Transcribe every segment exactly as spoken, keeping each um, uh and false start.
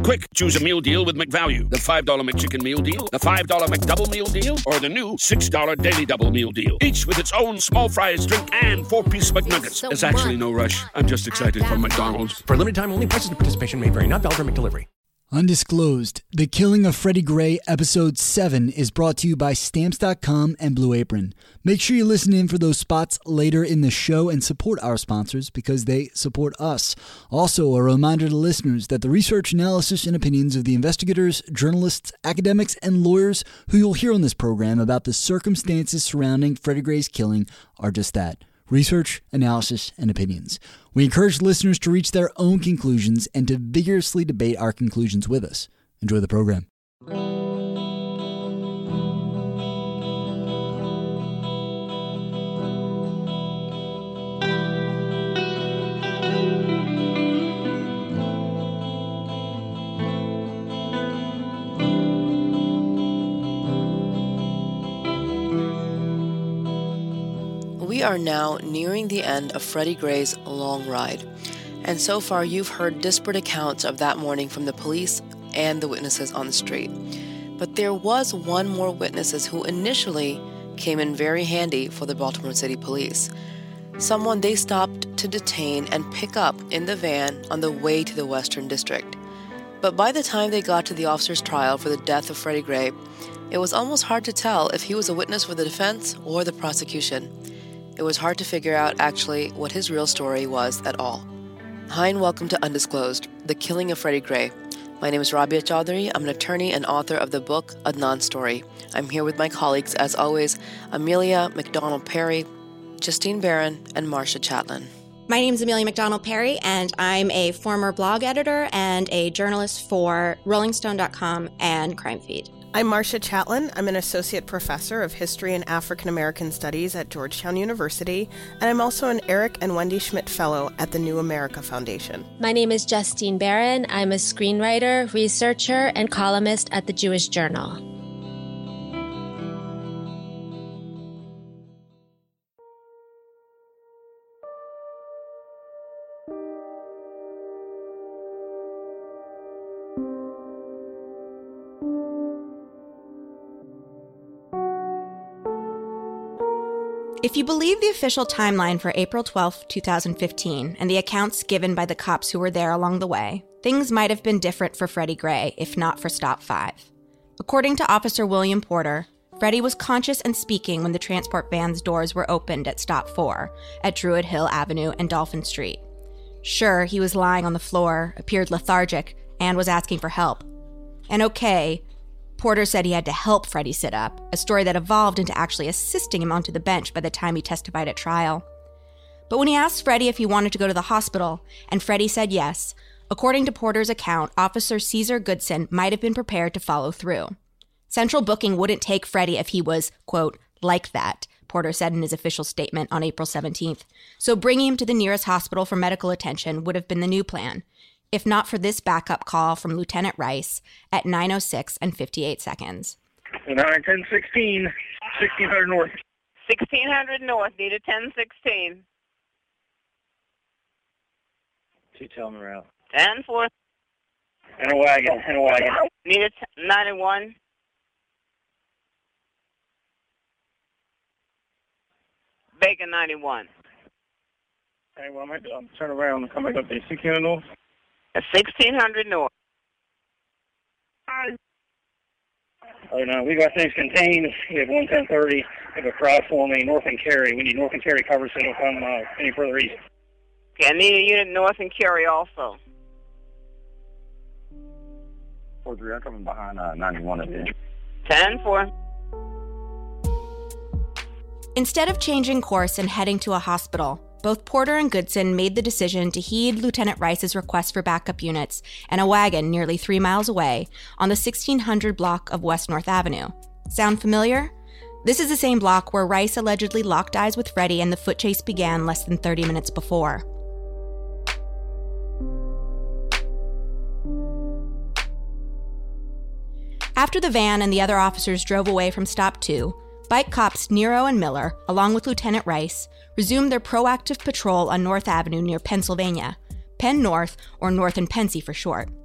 Quick, choose a meal deal with McValue. The five dollar McChicken Meal Deal, the five dollar McDouble Meal Deal, or the new six dollar Daily Double Meal Deal. Each with its own small fries, drink, and four-piece McNuggets. So There's actually no rush. I'm just excited for McDonald's. For limited time only, prices and participation may vary. Not valid for McDelivery. Undisclosed, The Killing of Freddie Gray, Episode seven is brought to you by Stamps dot com and Blue Apron. Make sure you listen in for those spots later in the show and support our sponsors because they support us. Also, a reminder to listeners that the research, analysis, and opinions of the investigators, journalists, academics, and lawyers who you'll hear on this program about the circumstances surrounding Freddie Gray's killing are just that. Research, analysis, and opinions. We encourage listeners to reach their own conclusions and to vigorously debate our conclusions with us. Enjoy the program. We are now nearing the end of Freddie Gray's long ride, and so far you've heard disparate accounts of that morning from the police and the witnesses on the street. But there was one more witness who initially came in very handy for the Baltimore City Police, someone they stopped to detain and pick up in the van on the way to the Western District. But by the time they got to the officer's trial for the death of Freddie Gray, it was almost hard to tell if he was a witness for the defense or the prosecution. It was hard to figure out, actually, what his real story was at all. Hi and welcome to Undisclosed, The Killing of Freddie Gray. My name is Rabia Chaudhry. I'm an attorney and author of the book Adnan's Story. I'm here with my colleagues, as always, Amelia McDonald Perry, Justine Barron, and Marcia Chatelain. My name is Amelia McDonald Perry, and I'm a former blog editor and a journalist for Rolling Stone dot com and Crime Feed. I'm Marcia Chatelain. I'm an associate professor of history and African American studies at Georgetown University, and I'm also an Eric and Wendy Schmidt Fellow at the New America Foundation. My name is Justine Barron. I'm a screenwriter, researcher, and columnist at the Jewish Journal. If you believe the official timeline for April twelfth, twenty fifteen, and the accounts given by the cops who were there along the way, things might have been different for Freddie Gray if not for Stop five. According to Officer William Porter, Freddie was conscious and speaking when the transport van's doors were opened at Stop four at Druid Hill Avenue and Dolphin Street. Sure, he was lying on the floor, appeared lethargic, and was asking for help. And okay, Porter said he had to help Freddie sit up, a story that evolved into actually assisting him onto the bench by the time he testified at trial. But when he asked Freddie if he wanted to go to the hospital, and Freddie said yes, according to Porter's account, Officer Caesar Goodson might have been prepared to follow through. Central booking wouldn't take Freddie if he was, quote, like that, Porter said in his official statement on April seventeenth. So bringing him to the nearest hospital for medical attention would have been the new plan, if not for this backup call from Lieutenant Rice at nine oh six and fifty-eight seconds. nine ten sixteen, sixteen hundred north. sixteen hundred north, need a ten sixteen. Two tell me around. ten four. And a wagon, and a wagon. Need a t- ninety-one. Bacon ninety-one. Hey, well, I'm going to turn around and come back up there. sixteen hundred north? sixteen hundred north. Oh, no, we got things contained. We have one ten thirty. We have a crowd forming north and Cary. We need north and Cary cover so it'll come uh, any further east. Okay, I need a unit north and Cary also. four three, I'm coming behind uh, ninety-one at the ten four. Instead of changing course and heading to a hospital, both Porter and Goodson made the decision to heed Lieutenant Rice's request for backup units and a wagon nearly three miles away on the sixteen hundred block of West North Avenue. Sound familiar? This is the same block where Rice allegedly locked eyes with Freddie and the foot chase began less than thirty minutes before. After the van and the other officers drove away from Stop two, bike cops Nero and Miller, along with Lieutenant Rice, resumed their proactive patrol on North Avenue near Pennsylvania, Penn North, or North and Pensy for short.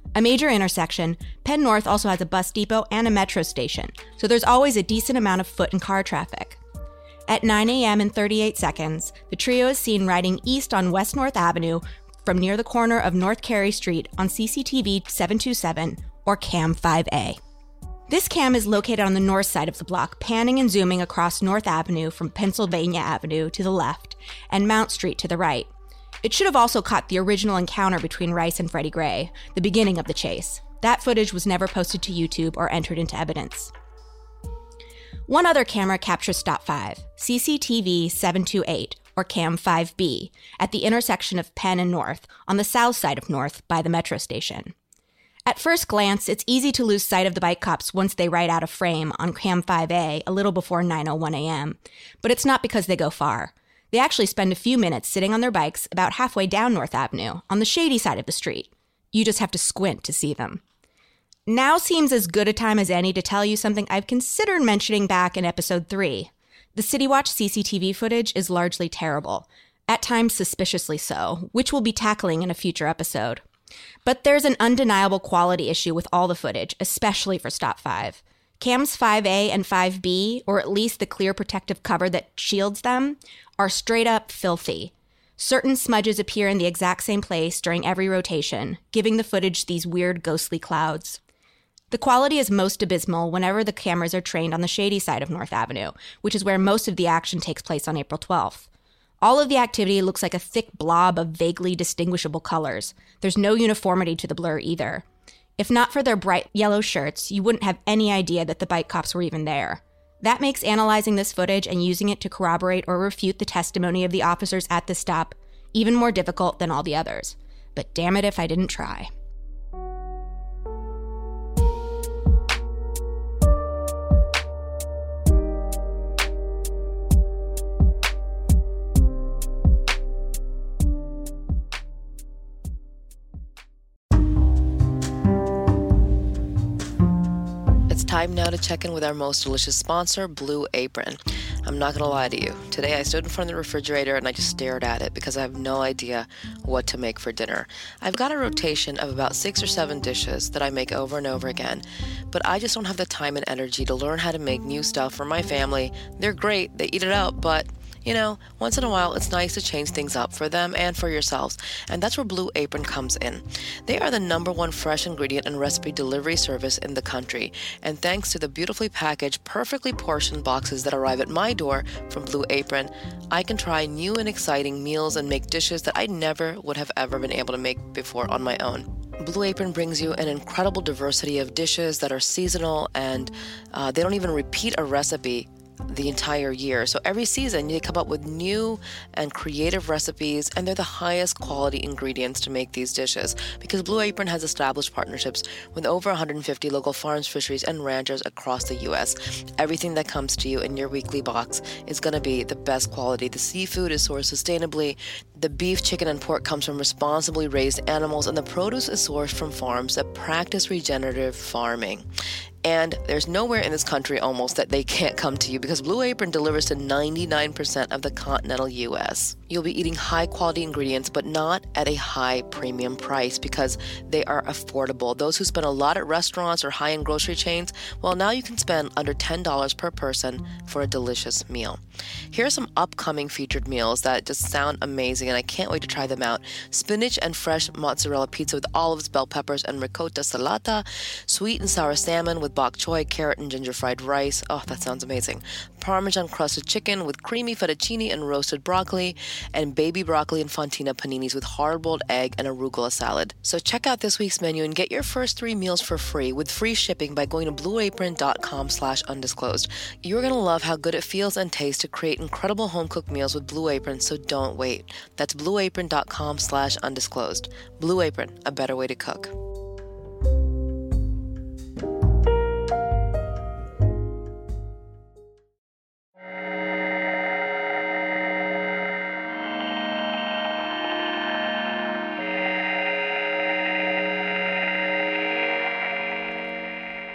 A major intersection, Penn North also has a bus depot and a metro station, so there's always a decent amount of foot and car traffic. At nine a.m. and thirty-eight seconds, the trio is seen riding east on West North Avenue from near the corner of North Carey Street on C C T V seven twenty-seven, or Cam five A. This cam is located on the north side of the block, panning and zooming across North Avenue from Pennsylvania Avenue to the left and Mount Street to the right. It should have also caught the original encounter between Rice and Freddie Gray, the beginning of the chase. That footage was never posted to YouTube or entered into evidence. One other camera captures Stop five, C C T V seven twenty-eight, or Cam five B, at the intersection of Penn and North, on the south side of North by the metro station. At first glance, it's easy to lose sight of the bike cops once they ride out of frame on Cam five A a little before nine oh one a.m., but it's not because they go far. They actually spend a few minutes sitting on their bikes about halfway down North Avenue, on the shady side of the street. You just have to squint to see them. Now seems as good a time as any to tell you something I've considered mentioning back in episode three. The City Watch C C T V footage is largely terrible, at times suspiciously so, which we'll be tackling in a future episode. But there's an undeniable quality issue with all the footage, especially for Stop five. Cams five A and five B, or at least the clear protective cover that shields them, are straight up filthy. Certain smudges appear in the exact same place during every rotation, giving the footage these weird ghostly clouds. The quality is most abysmal whenever the cameras are trained on the shady side of North Avenue, which is where most of the action takes place on April twelfth. All of the activity looks like a thick blob of vaguely distinguishable colors. There's no uniformity to the blur either. If not for their bright yellow shirts, you wouldn't have any idea that the bike cops were even there. That makes analyzing this footage and using it to corroborate or refute the testimony of the officers at the stop even more difficult than all the others. But damn it if I didn't try. Time now to check in with our most delicious sponsor, Blue Apron. I'm not going to lie to you. Today I stood in front of the refrigerator and I just stared at it because I have no idea what to make for dinner. I've got a rotation of about six or seven dishes that I make over and over again, but I just don't have the time and energy to learn how to make new stuff for my family. They're great, they eat it out, but you know, once in a while, it's nice to change things up for them and for yourselves, and that's where Blue Apron comes in. They are the number one fresh ingredient and recipe delivery service in the country, and thanks to the beautifully packaged, perfectly portioned boxes that arrive at my door from Blue Apron, I can try new and exciting meals and make dishes that I never would have ever been able to make before on my own. Blue Apron brings you an incredible diversity of dishes that are seasonal, and uh, they don't even repeat a recipe the entire year. So every season you come up with new and creative recipes, and they're the highest quality ingredients to make these dishes because Blue Apron has established partnerships with over one hundred fifty local farms, fisheries, and ranchers across the U S. Everything that comes to you in your weekly box is going to be the best quality. The seafood is sourced sustainably. The beef, chicken, and pork comes from responsibly raised animals, and the produce is sourced from farms that practice regenerative farming. And there's nowhere in this country almost that they can't come to you because Blue Apron delivers to ninety-nine percent of the continental U S. You'll be eating high-quality ingredients, but not at a high premium price because they are affordable. Those who spend a lot at restaurants or high-end grocery chains, well, now you can spend under ten dollars per person for a delicious meal. Here are some upcoming featured meals that just sound amazing, and I can't wait to try them out. Spinach and fresh mozzarella pizza with olives, bell peppers, and ricotta salata. Sweet and sour salmon with bok choy, carrot, and ginger fried rice. Oh, that sounds amazing. Parmesan crusted chicken with creamy fettuccine and roasted broccoli, and baby broccoli and fontina paninis with hard-boiled egg and arugula salad. So check out this week's menu and get your first three meals for free with free shipping by going to blueapron.com slash undisclosed. You're going to love how good it feels and tastes to create incredible home-cooked meals with Blue Apron, so don't wait. That's blueapron.com slash undisclosed. Blue Apron, a better way to cook.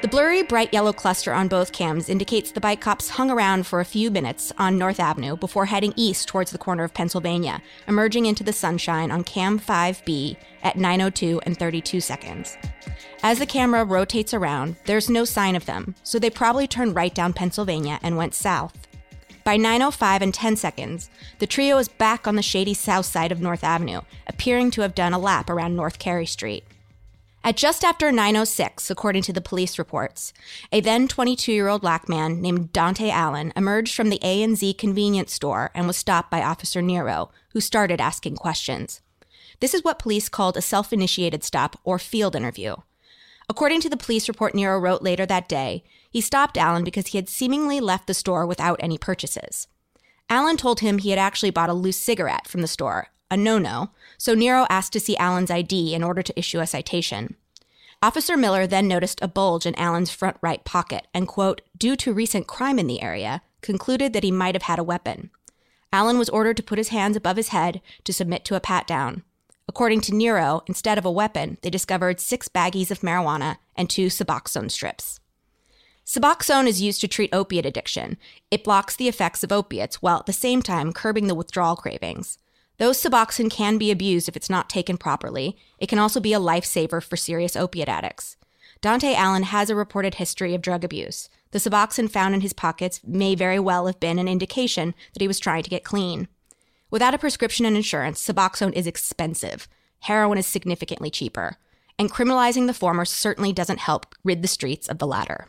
The blurry, bright yellow cluster on both cams indicates the bike cops hung around for a few minutes on North Avenue before heading east towards the corner of Pennsylvania, emerging into the sunshine on cam five B at nine oh two and thirty-two seconds. As the camera rotates around, there's no sign of them, so they probably turned right down Pennsylvania and went south. By nine oh five and ten seconds, the trio is back on the shady south side of North Avenue, appearing to have done a lap around North Carey Street. At just after nine oh six, according to the police reports, a then twenty-two-year-old black man named Dante Allen emerged from the A and Z convenience store and was stopped by Officer Nero, who started asking questions. This is what police called a self-initiated stop or field interview. According to the police report Nero wrote later that day, he stopped Allen because he had seemingly left the store without any purchases. Allen told him he had actually bought a loose cigarette from the store, a no-no, so Nero asked to see Allen's I D in order to issue a citation. Officer Miller then noticed a bulge in Allen's front right pocket and, quote, due to recent crime in the area, concluded that he might have had a weapon. Allen was ordered to put his hands above his head to submit to a pat-down. According to Nero, instead of a weapon, they discovered six baggies of marijuana and two Suboxone strips. Suboxone is used to treat opiate addiction. It blocks the effects of opiates while at the same time curbing the withdrawal cravings. Though Suboxone can be abused if it's not taken properly, it can also be a lifesaver for serious opiate addicts. Dante Allen has a reported history of drug abuse. The Suboxone found in his pockets may very well have been an indication that he was trying to get clean. Without a prescription and insurance, Suboxone is expensive. Heroin is significantly cheaper. And criminalizing the former certainly doesn't help rid the streets of the latter.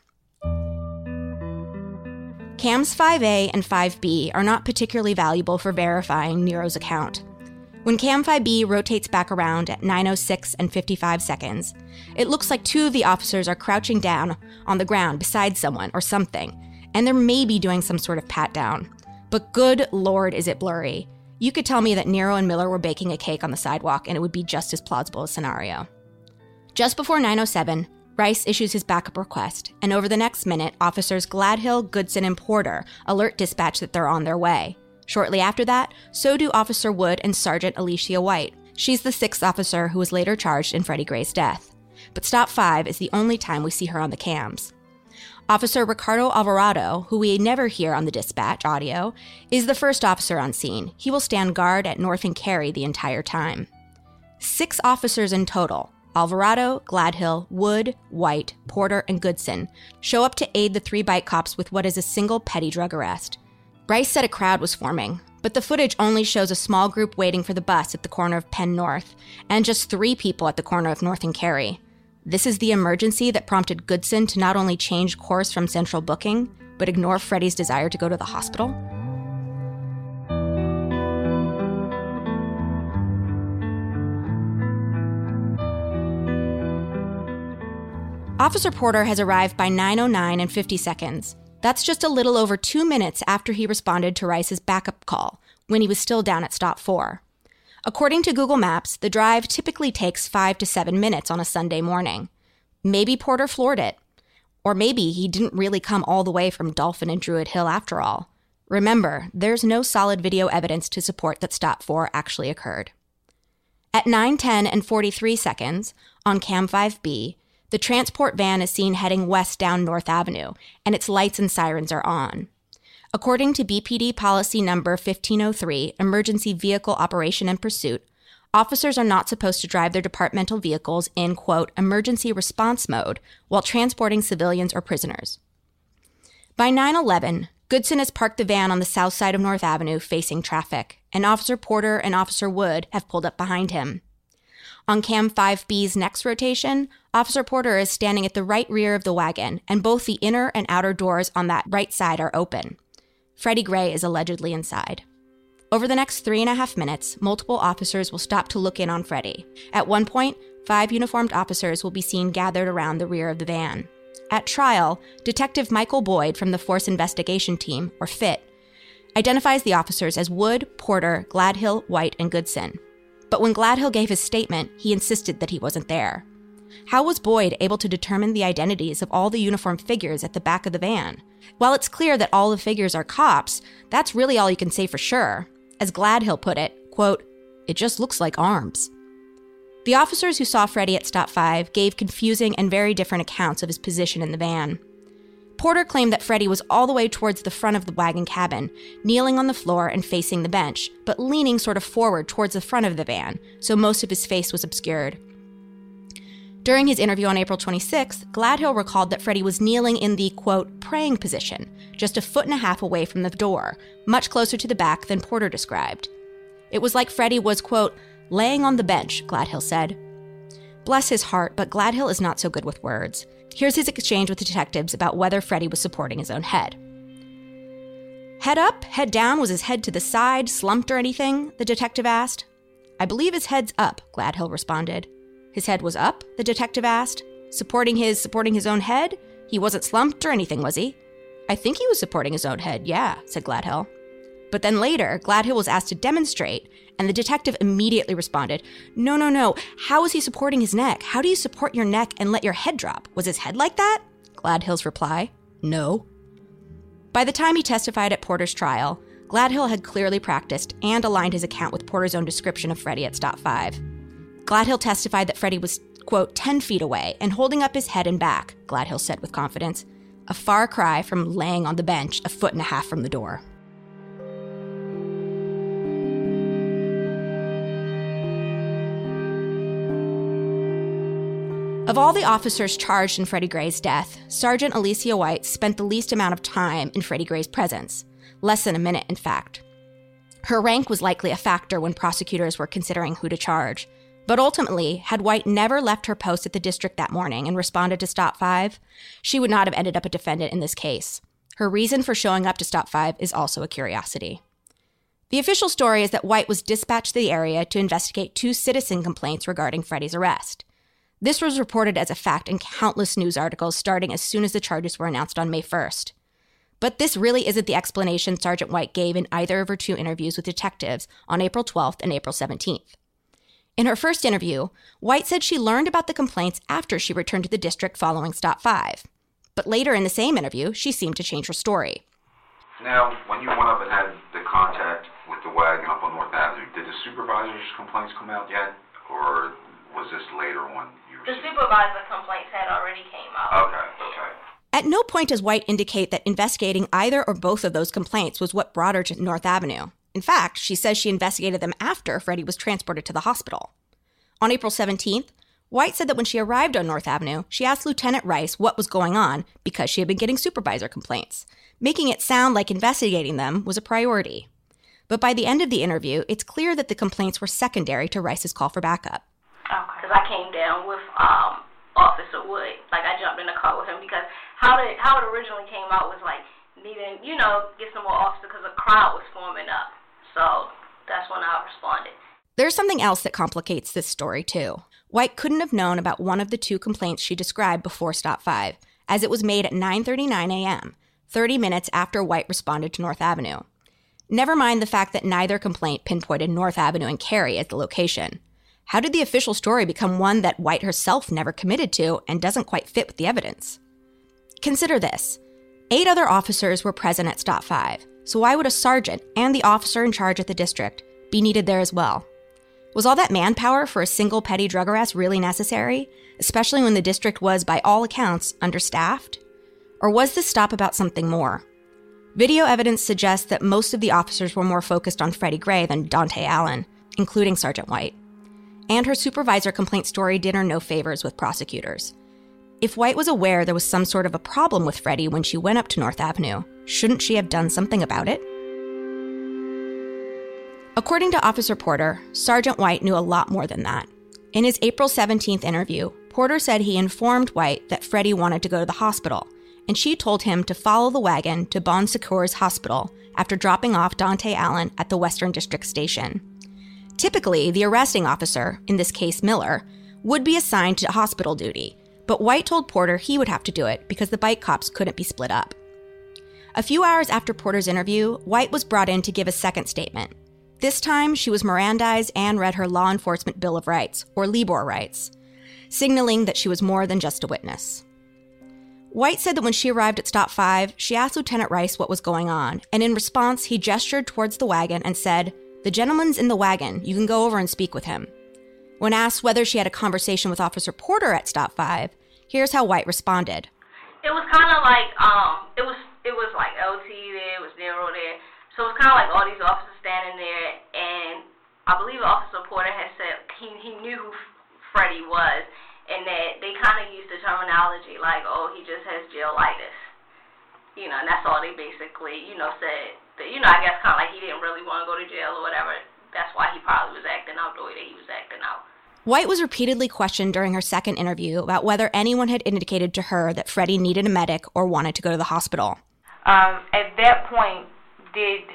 Cams five A and five B are not particularly valuable for verifying Nero's account. When cam five B rotates back around at nine oh six and fifty-five seconds, it looks like two of the officers are crouching down on the ground beside someone or something, and they're maybe doing some sort of pat-down. But good lord, is it blurry. You could tell me that Nero and Miller were baking a cake on the sidewalk, and it would be just as plausible a scenario. Just before nine oh seven, Rice issues his backup request, and over the next minute, officers Gladhill, Goodson, and Porter alert dispatch that they're on their way. Shortly after that, so do Officer Wood and Sergeant Alicia White. She's the sixth officer who was later charged in Freddie Gray's death. But stop five is the only time we see her on the cams. Officer Ricardo Alvarado, who we never hear on the dispatch audio, is the first officer on scene. He will stand guard at North and Carey the entire time. Six officers in total, Alvarado, Gladhill, Wood, White, Porter, and Goodson, show up to aid the three bike cops with what is a single petty drug arrest. Rice said a crowd was forming, but the footage only shows a small group waiting for the bus at the corner of Penn North, and just three people at the corner of North and Carey. This is the emergency that prompted Goodson to not only change course from central booking, but ignore Freddie's desire to go to the hospital. Officer Porter has arrived by nine oh nine and fifty seconds. That's just a little over two minutes after he responded to Rice's backup call, when he was still down at stop four. According to Google Maps, the drive typically takes five to seven minutes on a Sunday morning. Maybe Porter floored it. Or maybe he didn't really come all the way from Dolphin and Druid Hill after all. Remember, there's no solid video evidence to support that stop four actually occurred. At nine ten and forty-three seconds, on cam five B, the transport van is seen heading west down North Avenue, and its lights and sirens are on. According to B P D policy number fifteen oh three, Emergency Vehicle Operation and Pursuit, officers are not supposed to drive their departmental vehicles in, quote, emergency response mode while transporting civilians or prisoners. By nine eleven, Goodson has parked the van on the south side of North Avenue facing traffic, and Officer Porter and Officer Wood have pulled up behind him. On cam five B's next rotation, Officer Porter is standing at the right rear of the wagon, and both the inner and outer doors on that right side are open. Freddie Gray is allegedly inside. Over the next three and a half minutes, multiple officers will stop to look in on Freddie. At one point, five uniformed officers will be seen gathered around the rear of the van. At trial, Detective Michael Boyd from the Force Investigation Team, or FIT, identifies the officers as Wood, Porter, Gladhill, White, and Goodson. But when Gladhill gave his statement, he insisted that he wasn't there. How was Boyd able to determine the identities of all the uniformed figures at the back of the van? While it's clear that all the figures are cops, that's really all you can say for sure. As Gladhill put it, quote, it just looks like arms. The officers who saw Freddie at Stop five gave confusing and very different accounts of his position in the van. Porter claimed that Freddie was all the way towards the front of the wagon cabin, kneeling on the floor and facing the bench, but leaning sort of forward towards the front of the van, so most of his face was obscured. During his interview on April twenty-sixth, Gladhill recalled that Freddie was kneeling in the, quote, praying position, just a foot and a half away from the door, much closer to the back than Porter described. It was like Freddie was, quote, laying on the bench, Gladhill said. Bless his heart, but Gladhill is not so good with words. Here's his exchange with the detectives about whether Freddie was supporting his own head. Head up, head down, was his head to the side, slumped or anything? The detective asked. I believe his head's up, Gladhill responded. His head was up? The detective asked. Supporting his, supporting his own head? He wasn't slumped or anything, was he? I think he was supporting his own head, yeah, said Gladhill. But then later, Gladhill was asked to demonstrate, and the detective immediately responded, no, no, no, how is he supporting his neck? How do you support your neck and let your head drop? Was his head like that? Gladhill's reply, no. By the time he testified at Porter's trial, Gladhill had clearly practiced and aligned his account with Porter's own description of Freddie at Stop five. Gladhill testified that Freddie was, quote, ten feet away and holding up his head and back, Gladhill said with confidence, a far cry from laying on the bench a foot and a half from the door. Of all the officers charged in Freddie Gray's death, Sergeant Alicia White spent the least amount of time in Freddie Gray's presence, less than a minute, in fact. Her rank was likely a factor when prosecutors were considering who to charge, but ultimately, had White never left her post at the district that morning and responded to Stop five, she would not have ended up a defendant in this case. Her reason for showing up to Stop five is also a curiosity. The official story is that White was dispatched to the area to investigate two citizen complaints regarding Freddie's arrest. This was reported as a fact in countless news articles starting as soon as the charges were announced on May first. But this really isn't the explanation Sergeant White gave in either of her two interviews with detectives on April twelfth and April seventeenth. In her first interview, White said she learned about the complaints after she returned to the district following Stop five. But later in the same interview, she seemed to change her story. Now, when you went up and had the contact with the wagon up on North Avenue, did the supervisor's complaints come out yet? Or was this later one? The supervisor complaints had already came out. Okay, okay. At no point does White indicate that investigating either or both of those complaints was what brought her to North Avenue. In fact, she says she investigated them after Freddie was transported to the hospital. On April seventeenth, White said that when she arrived on North Avenue, she asked Lieutenant Rice what was going on because she had been getting supervisor complaints, making it sound like investigating them was a priority. But by the end of the interview, it's clear that the complaints were secondary to Rice's call for backup. Because I came down with um, Officer Wood. Like, I jumped in the car with him because how it, how it originally came out was, like, needing, you know, get some more officers because a crowd was forming up. So that's when I responded. There's something else that complicates this story, too. White couldn't have known about one of the two complaints she described before Stop five, as it was made at nine thirty-nine a.m., thirty minutes after White responded to North Avenue. Never mind the fact that neither complaint pinpointed North Avenue and Cary as the location. How did the official story become one that White herself never committed to and doesn't quite fit with the evidence? Consider this. Eight other officers were present at Stop five, so why would a sergeant and the officer in charge at the district be needed there as well? Was all that manpower for a single petty drug arrest really necessary, especially when the district was, by all accounts, understaffed? Or was this stop about something more? Video evidence suggests that most of the officers were more focused on Freddie Gray than Dante Allen, including Sergeant White. And her supervisor complaint story did her no favors with prosecutors. If White was aware there was some sort of a problem with Freddie when she went up to North Avenue, shouldn't she have done something about it? According to Officer Porter, Sergeant White knew a lot more than that. In his April seventeenth interview, Porter said he informed White that Freddie wanted to go to the hospital, and she told him to follow the wagon to Bon Secours Hospital after dropping off Dante Allen at the Western District Station. Typically, the arresting officer, in this case Miller, would be assigned to hospital duty, but White told Porter he would have to do it because the bike cops couldn't be split up. A few hours after Porter's interview, White was brought in to give a second statement. This time, she was Mirandized and read her Law Enforcement Bill of Rights, or LEBOR rights, signaling that she was more than just a witness. White said that when she arrived at Stop five, she asked Lieutenant Rice what was going on, and in response, he gestured towards the wagon and said, "The gentleman's in the wagon. You can go over and speak with him." When asked whether she had a conversation with Officer Porter at Stop five, here's how White responded. It was kind of like, um, it was it was like L T there, it was Nero there. So it was kind of like all these officers standing there, and I believe Officer Porter had said he, he knew who Freddie was, and that they kind of used the terminology like, oh, he just has jailitis. You know, and that's all they basically, you know, said. That, you know, I guess kind of like he didn't really want to go to jail or whatever. That's why he probably was acting out the way that he was acting out. White was repeatedly questioned during her second interview about whether anyone had indicated to her that Freddie needed a medic or wanted to go to the hospital. Um, at that point, did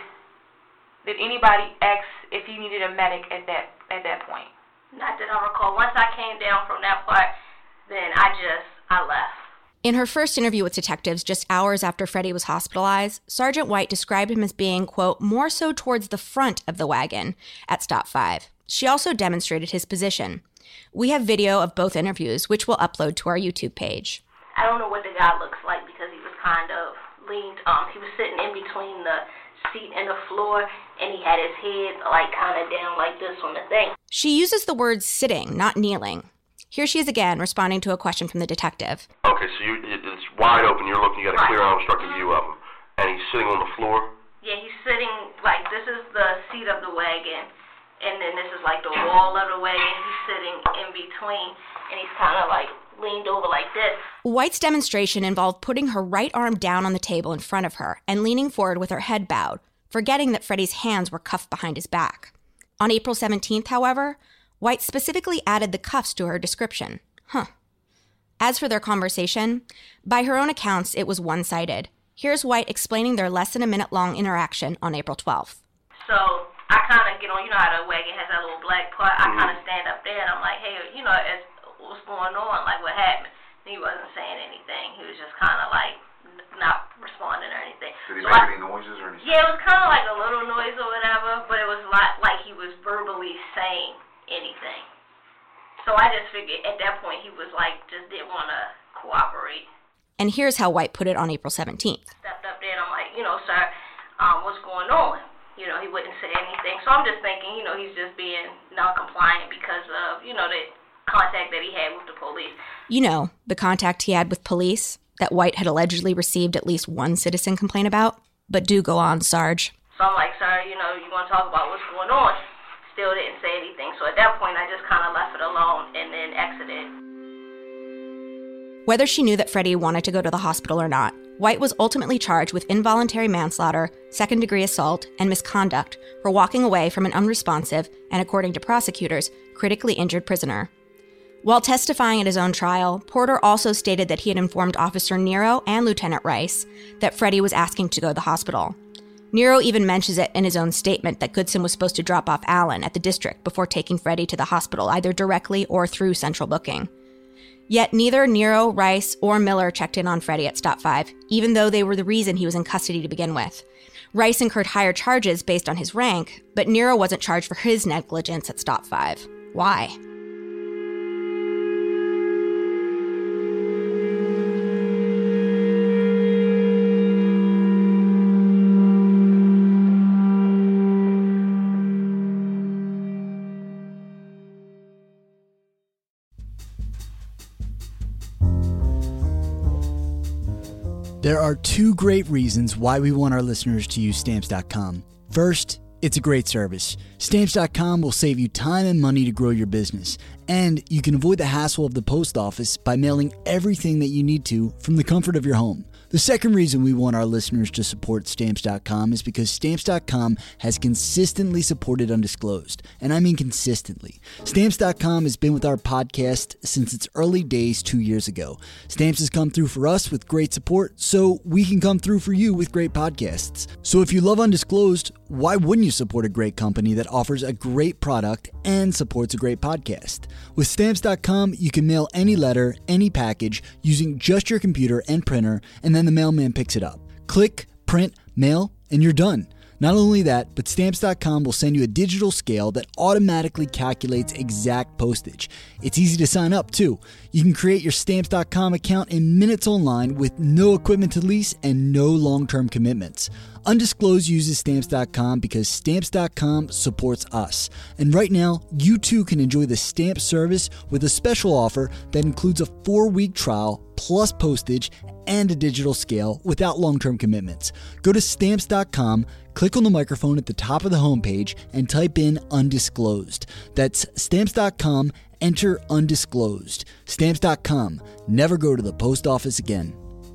did anybody ask if he needed a medic at that at that point? Not that I recall. Once I came down from that part, then I just, I left. In her first interview with detectives just hours after Freddie was hospitalized, Sergeant White described him as being, quote, more so towards the front of the wagon at Stop five. She also demonstrated his position. We have video of both interviews, which we'll upload to our YouTube page. I don't know what the guy looks like because he was kind of leaned, um, he was sitting in between the seat and the floor, and he had his head like kind of down like this on the thing. She uses the words sitting, not kneeling. Here she is again, responding to a question from the detective. Okay, so you, it's wide open, you're looking, you got a clear, unobstructed view of him, and he's sitting on the floor? Yeah, he's sitting, like, this is the seat of the wagon, and then this is like the wall of the wagon. He's sitting in between, and he's kind of like leaned over like this. White's demonstration involved putting her right arm down on the table in front of her and leaning forward with her head bowed, forgetting that Freddie's hands were cuffed behind his back. On April seventeenth, however, White specifically added the cuffs to her description. Huh. As for their conversation, by her own accounts, it was one-sided. Here's White explaining their less than a minute-long interaction on April twelfth. So I kind of get on, you know how the wagon has that little black part? I kind of stand up there and I'm like, hey, you know, it's, what's going on? Like, what happened? And he wasn't saying anything. He was just kind of like not responding or anything. Did he so make I, any noises or anything? Yeah, it was kind of like a little noise or whatever, but it was like, like he was verbally saying anything. So I just figured at that point he was like, just didn't want to cooperate. And here's how White put it on April seventeenth. Stepped up there and I'm like, you know, sir, um, what's going on? You know, he wouldn't say anything. So I'm just thinking, you know, he's just being non-compliant because of, you know, the contact that he had with the police. You know, the contact he had with police that White had allegedly received at least one citizen complaint about. But do go on, Sarge. So I'm like, sir, you know, you want to talk about what's going on? Still didn't say anything. So at that point, I just kind of left it alone and then exited. Whether she knew that Freddie wanted to go to the hospital or not, White was ultimately charged with involuntary manslaughter, second-degree assault, and misconduct for walking away from an unresponsive and, according to prosecutors, critically injured prisoner. While testifying at his own trial, Porter also stated that he had informed Officer Nero and Lieutenant Rice that Freddie was asking to go to the hospital. Nero even mentions it in his own statement that Goodson was supposed to drop off Allen at the district before taking Freddie to the hospital, either directly or through central booking. Yet neither Nero, Rice, or Miller checked in on Freddie at Stop five, even though they were the reason he was in custody to begin with. Rice incurred higher charges based on his rank, but Nero wasn't charged for his negligence at Stop five. Why? There are two great reasons why we want our listeners to use Stamps dot com. First, it's a great service. Stamps dot com will save you time and money to grow your business, and you can avoid the hassle of the post office by mailing everything that you need to from the comfort of your home. The second reason we want our listeners to support Stamps dot com is because Stamps dot com has consistently supported Undisclosed, and I mean consistently. Stamps dot com has been with our podcast since its early days two years ago. Stamps has come through for us with great support, so we can come through for you with great podcasts. So if you love Undisclosed, why wouldn't you support a great company that offers a great product and supports a great podcast? With Stamps dot com, you can mail any letter, any package, using just your computer and printer, and then the mailman picks it up. Click, print, mail, and you're done. Not only that, but Stamps dot com will send you a digital scale that automatically calculates exact postage. It's easy to sign up, too. You can create your Stamps dot com account in minutes online with no equipment to lease and no long-term commitments. Undisclosed uses Stamps dot com because Stamps dot com supports us. And right now, you too can enjoy the Stamp service with a special offer that includes a four-week trial plus postage and a digital scale without long-term commitments. Go to Stamps dot com, click on the microphone at the top of the homepage, and type in Undisclosed. That's Stamps dot com, enter Undisclosed. Stamps dot com. Never go to the post office again.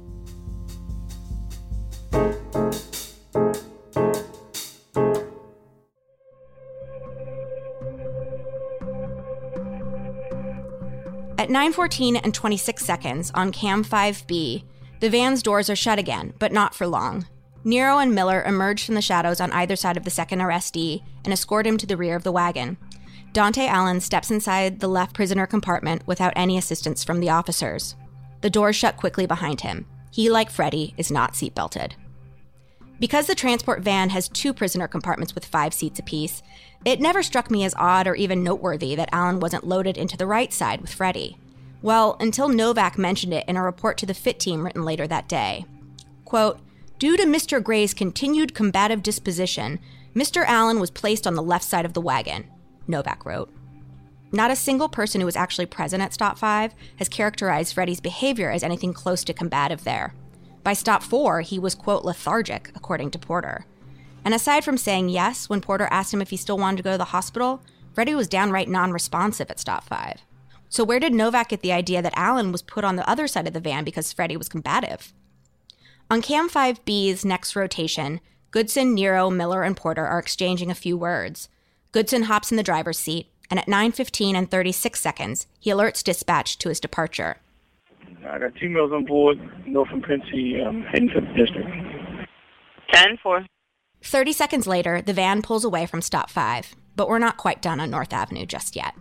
At nine fourteen and twenty-six seconds on Cam five B, the van's doors are shut again, but not for long. Nero and Miller emerge from the shadows on either side of the second arrestee and escort him to the rear of the wagon. Dante Allen steps inside the left prisoner compartment without any assistance from the officers. The doors shut quickly behind him. He, like Freddie, is not seatbelted. Because the transport van has two prisoner compartments with five seats apiece, it never struck me as odd or even noteworthy that Allen wasn't loaded into the right side with Freddie. Well, until Novak mentioned it in a report to the Fit Team written later that day. Quote, "Due to Mister Gray's continued combative disposition, Mister Allen was placed on the left side of the wagon," Novak wrote. Not a single person who was actually present at Stop five has characterized Freddie's behavior as anything close to combative there. By Stop four, he was, quote, lethargic, according to Porter. And aside from saying yes when Porter asked him if he still wanted to go to the hospital, Freddie was downright non-responsive at Stop five. So where did Novak get the idea that Allen was put on the other side of the van because Freddie was combative? On Cam five B's next rotation, Goodson, Nero, Miller, and Porter are exchanging a few words. Goodson hops in the driver's seat, and at nine fifteen and thirty-six seconds, he alerts dispatch to his departure. I got two males on board, north from Quincy, um, heading to the district. ten four. Thirty seconds later, the van pulls away from Stop five, but we're not quite done on North Avenue just yet.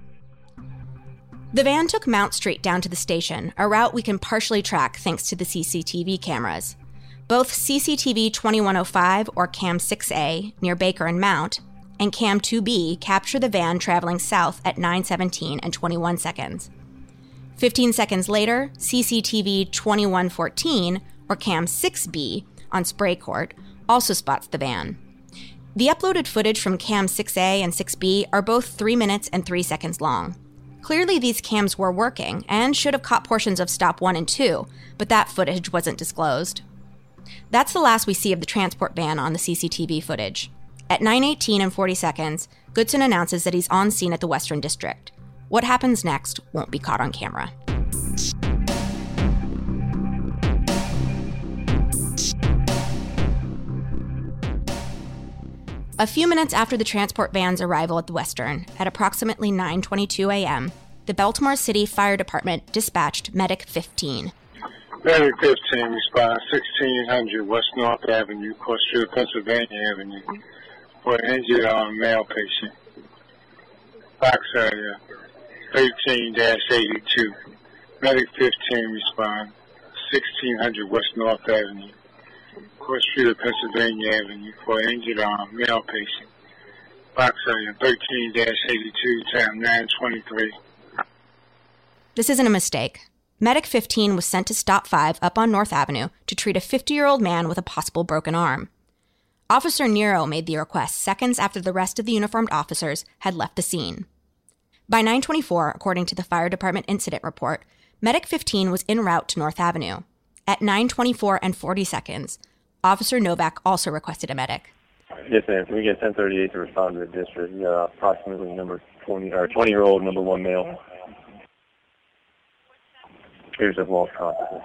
The van took Mount Street down to the station, a route we can partially track thanks to the C C T V cameras. Both C C T V twenty-one oh five, or Cam six A, near Baker and Mount, and Cam two B capture the van traveling south at nine seventeen and twenty-one seconds. Fifteen seconds later, C C T V twenty-one fourteen, or Cam six B, on Spray Court, also spots the van. The uploaded footage from Cam six A and six B are both three minutes and three seconds long. Clearly these cams were working and should have caught portions of Stop one and two, but that footage wasn't disclosed. That's the last we see of the transport van on the C C T V footage. At nine eighteen and forty seconds, Goodson announces that he's on scene at the Western District. What happens next won't be caught on camera. A few minutes after the transport van's arrival at the Western, at approximately nine twenty-two a.m., the Baltimore City Fire Department dispatched Medic fifteen. Medic fifteen responds sixteen hundred West North Avenue, across through Pennsylvania Avenue, for an injured armed male patient. Box area thirteen dash eighty-two. Medic fifteen responds sixteen hundred West North Avenue, across Street of Pennsylvania Avenue, for an injured armed male patient. Box area thirteen dash eighty-two, time nine twenty-three. This isn't a mistake. Medic fifteen was sent to Stop five up on North Avenue to treat a fifty-year-old man with a possible broken arm. Officer Nero made the request seconds after the rest of the uniformed officers had left the scene. By nine twenty-four, according to the Fire Department incident report, Medic fifteen was en route to North Avenue. At nine twenty-four and forty seconds, Officer Novak also requested a medic. Yes, ma'am. Can we get ten thirty-eight to respond to the district? We got approximately number twenty, or twenty-year-old number one male. Here's a lost consciousness.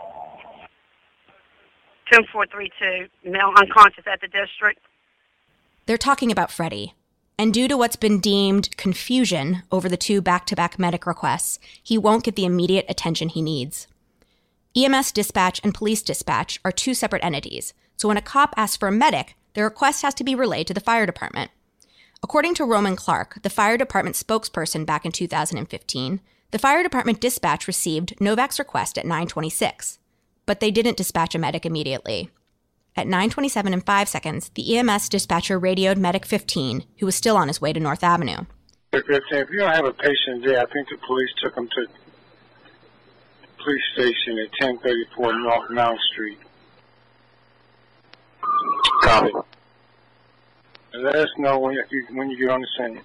ten four three two, male unconscious at the district. They're talking about Freddie. And due to what's been deemed confusion over the two back-to-back medic requests, he won't get the immediate attention he needs. E M S dispatch and police dispatch are two separate entities, so when a cop asks for a medic, the request has to be relayed to the fire department. According to Roman Clark, the fire department spokesperson back in two thousand fifteen, the fire department dispatch received Novak's request at nine twenty-six, but they didn't dispatch a medic immediately. At nine twenty-seven and five seconds, the E M S dispatcher radioed Medic fifteen, who was still on his way to North Avenue. If you don't have a patient there, I think the police took him to the police station at ten thirty-four North Mount Street. Copy. And let us know when you, when you get on the scene.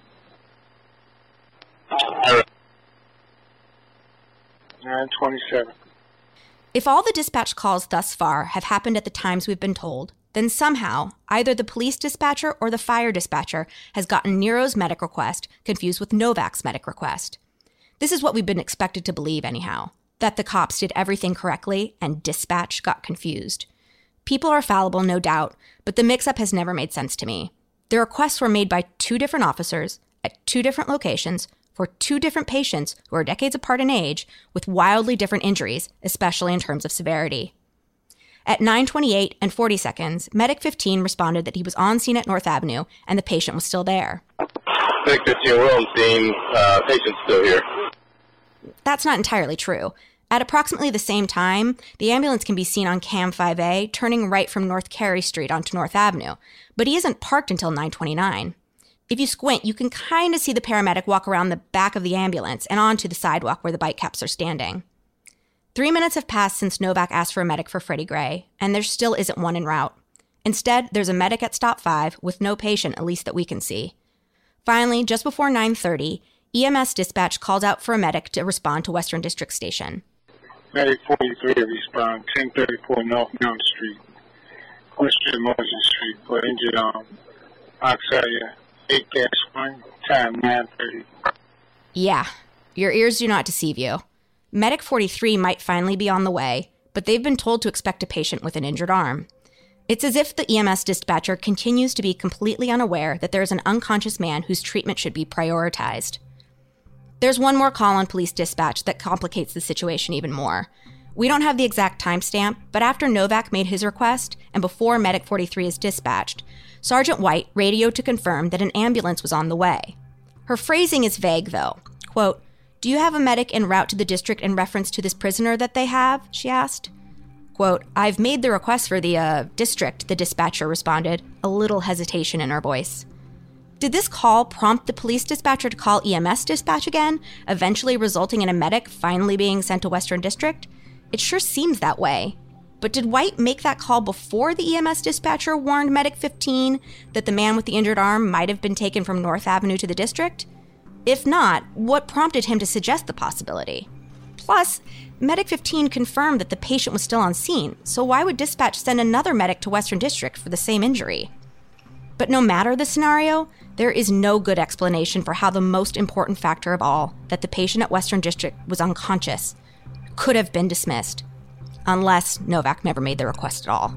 nine twenty-seven. If all the dispatch calls thus far have happened at the times we've been told, then somehow either the police dispatcher or the fire dispatcher has gotten Nero's medic request confused with Novak's medic request. This is what we've been expected to believe anyhow, that the cops did everything correctly and dispatch got confused. People are fallible, no doubt, but the mix-up has never made sense to me. The requests were made by two different officers at two different locations for two different patients who are decades apart in age with wildly different injuries, especially in terms of severity. At nine twenty-eight and forty seconds, Medic fifteen responded that he was on scene at North Avenue and the patient was still there. Medic fifteen, we're on scene. Uh, patient's still here. That's not entirely true. At approximately the same time, the ambulance can be seen on Cam five A turning right from North Carey Street onto North Avenue, but he isn't parked until nine twenty-nine. If you squint, you can kind of see the paramedic walk around the back of the ambulance and onto the sidewalk where the bike caps are standing. Three minutes have passed since Novak asked for a medic for Freddie Gray, and there still isn't one en route. Instead, there's a medic at stop five with no patient, at least that we can see. Finally, just before nine thirty, E M S dispatch called out for a medic to respond to Western District Station. Medic forty-three respond, ten thirty-four North Mountain Street, Western Morrison Street, for injured arm. Oxalia, eight dash one, time nine thirty. Yeah, your ears do not deceive you. Medic forty-three might finally be on the way, but they've been told to expect a patient with an injured arm. It's as if the E M S dispatcher continues to be completely unaware that there is an unconscious man whose treatment should be prioritized. There's one more call on police dispatch that complicates the situation even more. We don't have the exact timestamp, but after Novak made his request and before Medic forty-three is dispatched, Sergeant White radioed to confirm that an ambulance was on the way. Her phrasing is vague, though. Quote, "Do you have a medic en route to the district in reference to this prisoner that they have?" she asked. Quote, "I've made the request for the, uh, district," the dispatcher responded, a little hesitation in her voice. Did this call prompt the police dispatcher to call E M S dispatch again, eventually resulting in a medic finally being sent to Western District? It sure seems that way. But did White make that call before the E M S dispatcher warned Medic fifteen that the man with the injured arm might have been taken from North Avenue to the district? If not, what prompted him to suggest the possibility? Plus, Medic fifteen confirmed that the patient was still on scene, so why would dispatch send another medic to Western District for the same injury? But no matter the scenario, there is no good explanation for how the most important factor of all, that the patient at Western District was unconscious, could have been dismissed. Unless Novak never made the request at all.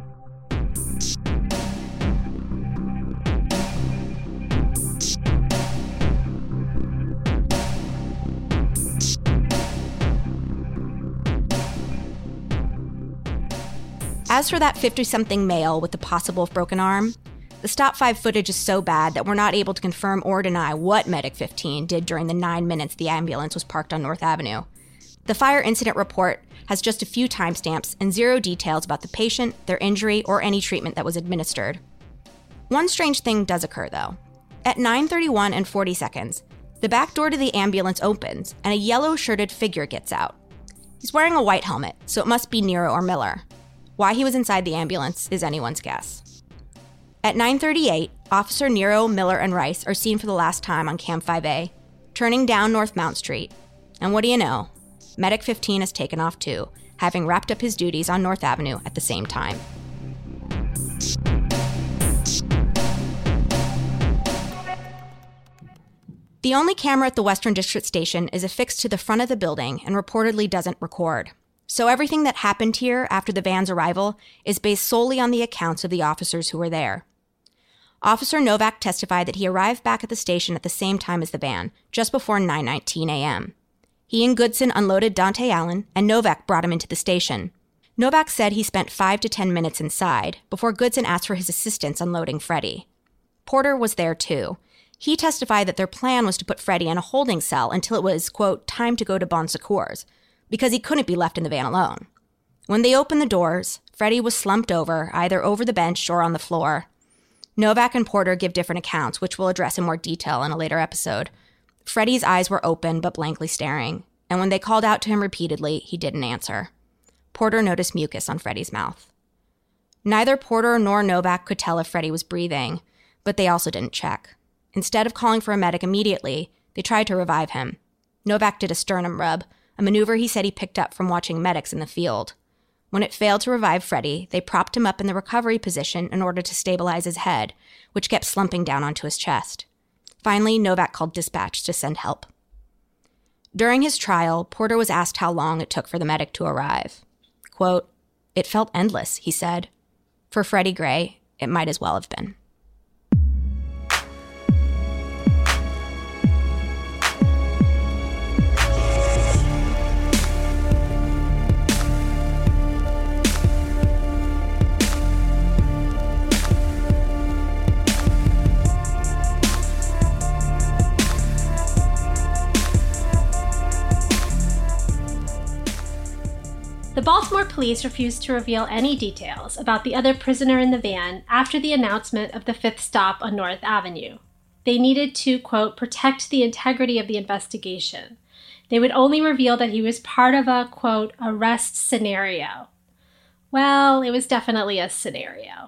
As for that fifty-something male with the possible broken arm, the Stop five footage is so bad that we're not able to confirm or deny what Medic fifteen did during the nine minutes the ambulance was parked on North Avenue. The fire incident report has just a few timestamps and zero details about the patient, their injury, or any treatment that was administered. One strange thing does occur, though. At nine thirty-one and forty seconds, the back door to the ambulance opens and a yellow-shirted figure gets out. He's wearing a white helmet, so it must be Nero or Miller. Why he was inside the ambulance is anyone's guess. At nine thirty-eight, Officer Nero, Miller, and Rice are seen for the last time on Cam five A, turning down North Mount Street. And what do you know? Medic fifteen has taken off too, having wrapped up his duties on North Avenue at the same time. The only camera at the Western District Station is affixed to the front of the building and reportedly doesn't record. So everything that happened here after the van's arrival is based solely on the accounts of the officers who were there. Officer Novak testified that he arrived back at the station at the same time as the van, just before nine nineteen a.m. He and Goodson unloaded Dante Allen, and Novak brought him into the station. Novak said he spent five to ten minutes inside, before Goodson asked for his assistance unloading Freddie. Porter was there too. He testified that their plan was to put Freddie in a holding cell until it was, quote, time to go to Bon Secours, because he couldn't be left in the van alone. When they opened the doors, Freddie was slumped over, either over the bench or on the floor. Novak and Porter give different accounts, which we'll address in more detail in a later episode. Freddie's eyes were open but blankly staring, and when they called out to him repeatedly, he didn't answer. Porter noticed mucus on Freddie's mouth. Neither Porter nor Novak could tell if Freddie was breathing, but they also didn't check. Instead of calling for a medic immediately, they tried to revive him. Novak did a sternum rub, a maneuver he said he picked up from watching medics in the field. When it failed to revive Freddie, they propped him up in the recovery position in order to stabilize his head, which kept slumping down onto his chest. Finally, Novak called dispatch to send help. During his trial, Porter was asked how long it took for the medic to arrive. Quote, "It felt endless," he said. For Freddie Gray, it might as well have been. The Baltimore police refused to reveal any details about the other prisoner in the van after the announcement of the fifth stop on North Avenue. They needed to, quote, protect the integrity of the investigation. They would only reveal that he was part of a, quote, arrest scenario. Well, it was definitely a scenario.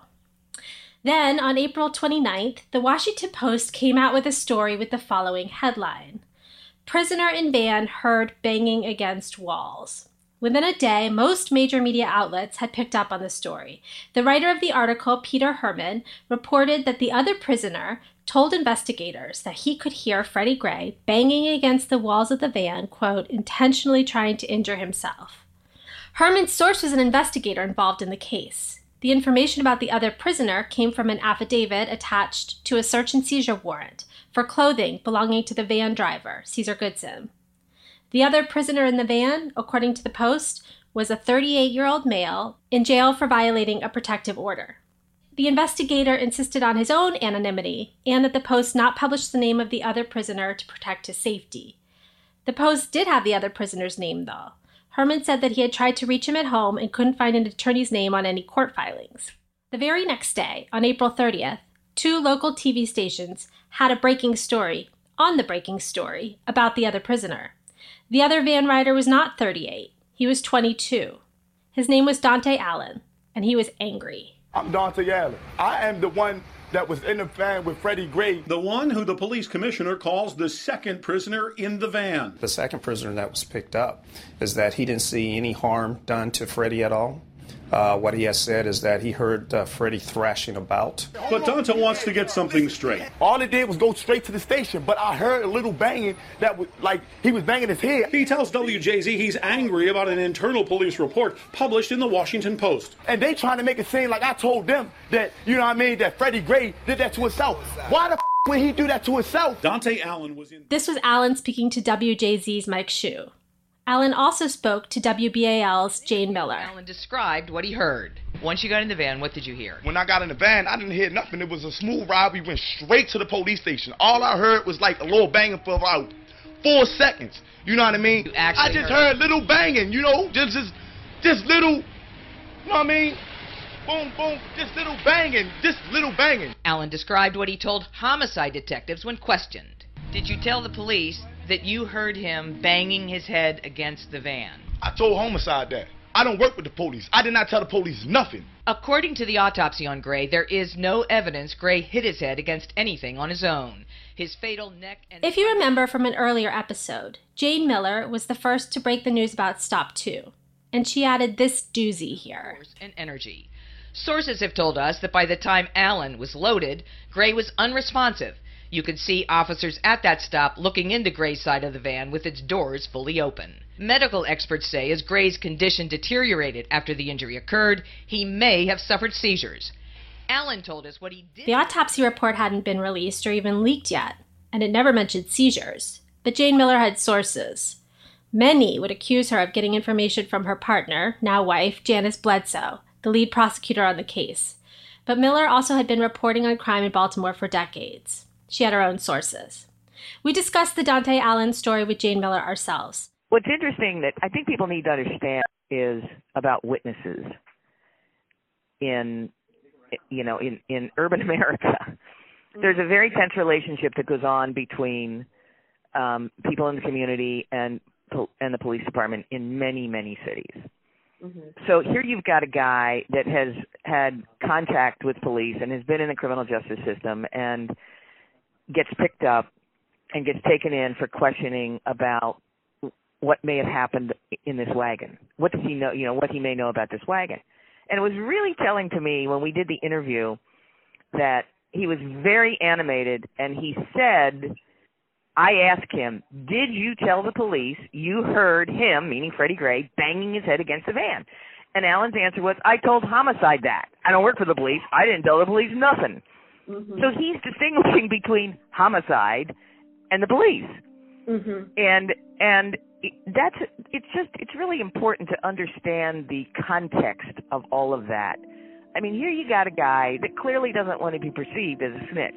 Then, on April twenty-ninth, the Washington Post came out with a story with the following headline: "Prisoner in van heard banging against walls." Within a day, most major media outlets had picked up on the story. The writer of the article, Peter Herman, reported that the other prisoner told investigators that he could hear Freddie Gray banging against the walls of the van, quote, intentionally trying to injure himself. Herman's source was an investigator involved in the case. The information about the other prisoner came from an affidavit attached to a search and seizure warrant for clothing belonging to the van driver, Caesar Goodson. The other prisoner in the van, according to the Post, was a thirty-eight-year-old male in jail for violating a protective order. The investigator insisted on his own anonymity and that the Post not publish the name of the other prisoner to protect his safety. The Post did have the other prisoner's name, though. Herman said that he had tried to reach him at home and couldn't find an attorney's name on any court filings. The very next day, on April thirtieth, two local T V stations had a breaking story, on the breaking story, about the other prisoner. The other van rider was not thirty-eight. He was twenty-two. His name was Dante Allen, and he was angry. I'm Dante Allen. I am the one that was in the van with Freddie Gray. The one who the police commissioner calls the second prisoner in the van. The second prisoner that was picked up is that he didn't see any harm done to Freddie at all. Uh, what he has said is that he heard uh, Freddie thrashing about. But Dante wants to get something straight. All it did was go straight to the station, but I heard a little banging that was like he was banging his head. He tells W J Z he's angry about an internal police report published in the Washington Post. And they trying to make it seem like I told them that, you know what I mean, that Freddie Gray did that to himself. Why the f*** would he do that to himself? Dante Allen was in... This was Allen speaking to W J Z's Mike Shue. Allen also spoke to W B A L's Jane Miller. Allen described what he heard. Once you got in the van, what did you hear? When I got in the van, I didn't hear nothing. It was a smooth ride. We went straight to the police station. All I heard was like a little banging for about four seconds. You know what I mean? You actually I just heard, heard little banging, you know, just, just, just little, you know what I mean? Boom, boom, just little banging, just little banging. Allen described what he told homicide detectives when questioned. Did you tell the police that you heard him banging his head against the van? I told homicide that. I don't work with the police. I did not tell the police nothing. According to the autopsy on Gray, there is no evidence Gray hit his head against anything on his own. His fatal neck and... If you remember from an earlier episode, Jane Miller was the first to break the news about Stop two, and she added this doozy here. And energy. Sources have told us that by the time Allen was loaded, Gray was unresponsive. You could see officers at that stop looking into Gray's side of the van with its doors fully open. Medical experts say as Gray's condition deteriorated after the injury occurred, he may have suffered seizures. Allen told us what he did... The autopsy report hadn't been released or even leaked yet, and it never mentioned seizures. But Jane Miller had sources. Many would accuse her of getting information from her partner, now wife, Janice Bledsoe, the lead prosecutor on the case. But Miller also had been reporting on crime in Baltimore for decades. She had her own sources. We discussed the Dante Allen story with Jane Miller ourselves. What's interesting that I think people need to understand is about witnesses in, you know, in, in urban America. There's a very tense relationship that goes on between um, people in the community and and the police department in many, many cities. Mm-hmm. So here you've got a guy that has had contact with police and has been in the criminal justice system and gets picked up and gets taken in for questioning about what may have happened in this wagon. What does he know, you know, what he may know about this wagon. And it was really telling to me when we did the interview that he was very animated, and he said, I asked him, did you tell the police you heard him, meaning Freddie Gray, banging his head against the van? And Alan's answer was, I told Homicide that. I don't work for the police. I didn't tell the police nothing. Mm-hmm. So he's distinguishing between homicide and the police. Mm-hmm. And and that's it's just it's really important to understand the context of all of that. I mean, here you got a guy that clearly doesn't want to be perceived as a snitch.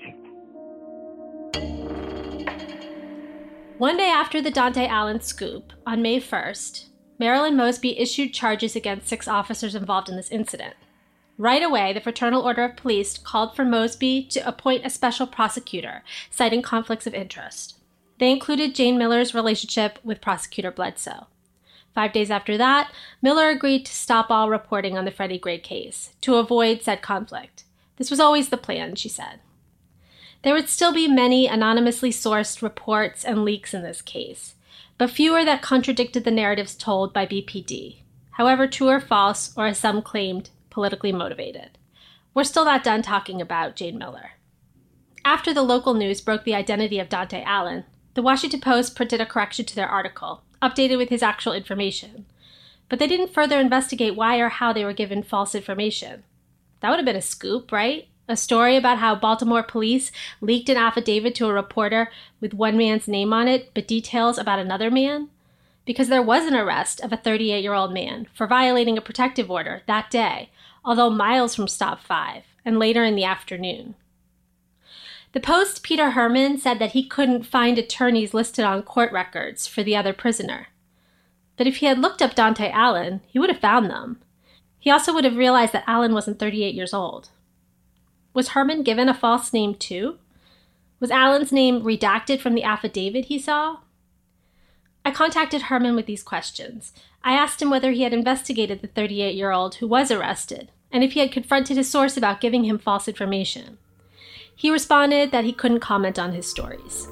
One day after the Dante Allen scoop, on May first, Marilyn Mosby issued charges against six officers involved in this incident. Right away, the Fraternal Order of Police called for Mosby to appoint a special prosecutor, citing conflicts of interest. They included Jane Miller's relationship with Prosecutor Bledsoe. Five days after that, Miller agreed to stop all reporting on the Freddie Gray case, to avoid said conflict. This was always the plan, she said. There would still be many anonymously sourced reports and leaks in this case, but fewer that contradicted the narratives told by B P D, however true or false, or as some claimed, politically motivated. We're still not done talking about Jane Miller. After the local news broke the identity of Dante Allen, the Washington Post printed a correction to their article, updated with his actual information. But they didn't further investigate why or how they were given false information. That would have been a scoop, right? A story about how Baltimore police leaked an affidavit to a reporter with one man's name on it, but details about another man? Because there was an arrest of a thirty-eight-year-old man for violating a protective order that day, although miles from Stop five, and later in the afternoon. The Post's Peter Herman said that he couldn't find attorneys listed on court records for the other prisoner. But if he had looked up Dante Allen, he would have found them. He also would have realized that Allen wasn't thirty-eight years old. Was Herman given a false name too? Was Allen's name redacted from the affidavit he saw? I contacted Herman with these questions. I asked him whether he had investigated the thirty-eight-year-old who was arrested, and if he had confronted his source about giving him false information. He responded that he couldn't comment on his stories.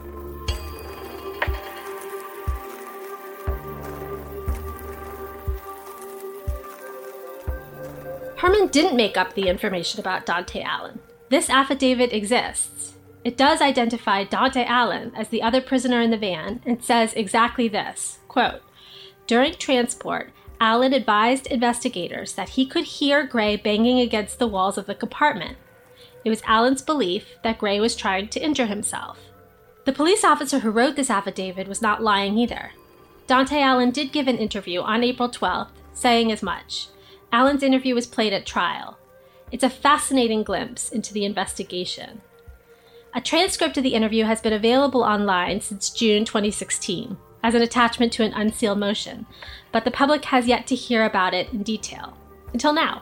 Herman didn't make up the information about Dante Allen. This affidavit exists. It does identify Dante Allen as the other prisoner in the van and says exactly this, quote, during transport, Allen advised investigators that he could hear Gray banging against the walls of the compartment. It was Allen's belief that Gray was trying to injure himself. The police officer who wrote this affidavit was not lying either. Dante Allen did give an interview on April twelfth, saying as much. Allen's interview was played at trial. It's a fascinating glimpse into the investigation. A transcript of the interview has been available online since June twenty sixteen, as an attachment to an unsealed motion, but the public has yet to hear about it in detail. Until now.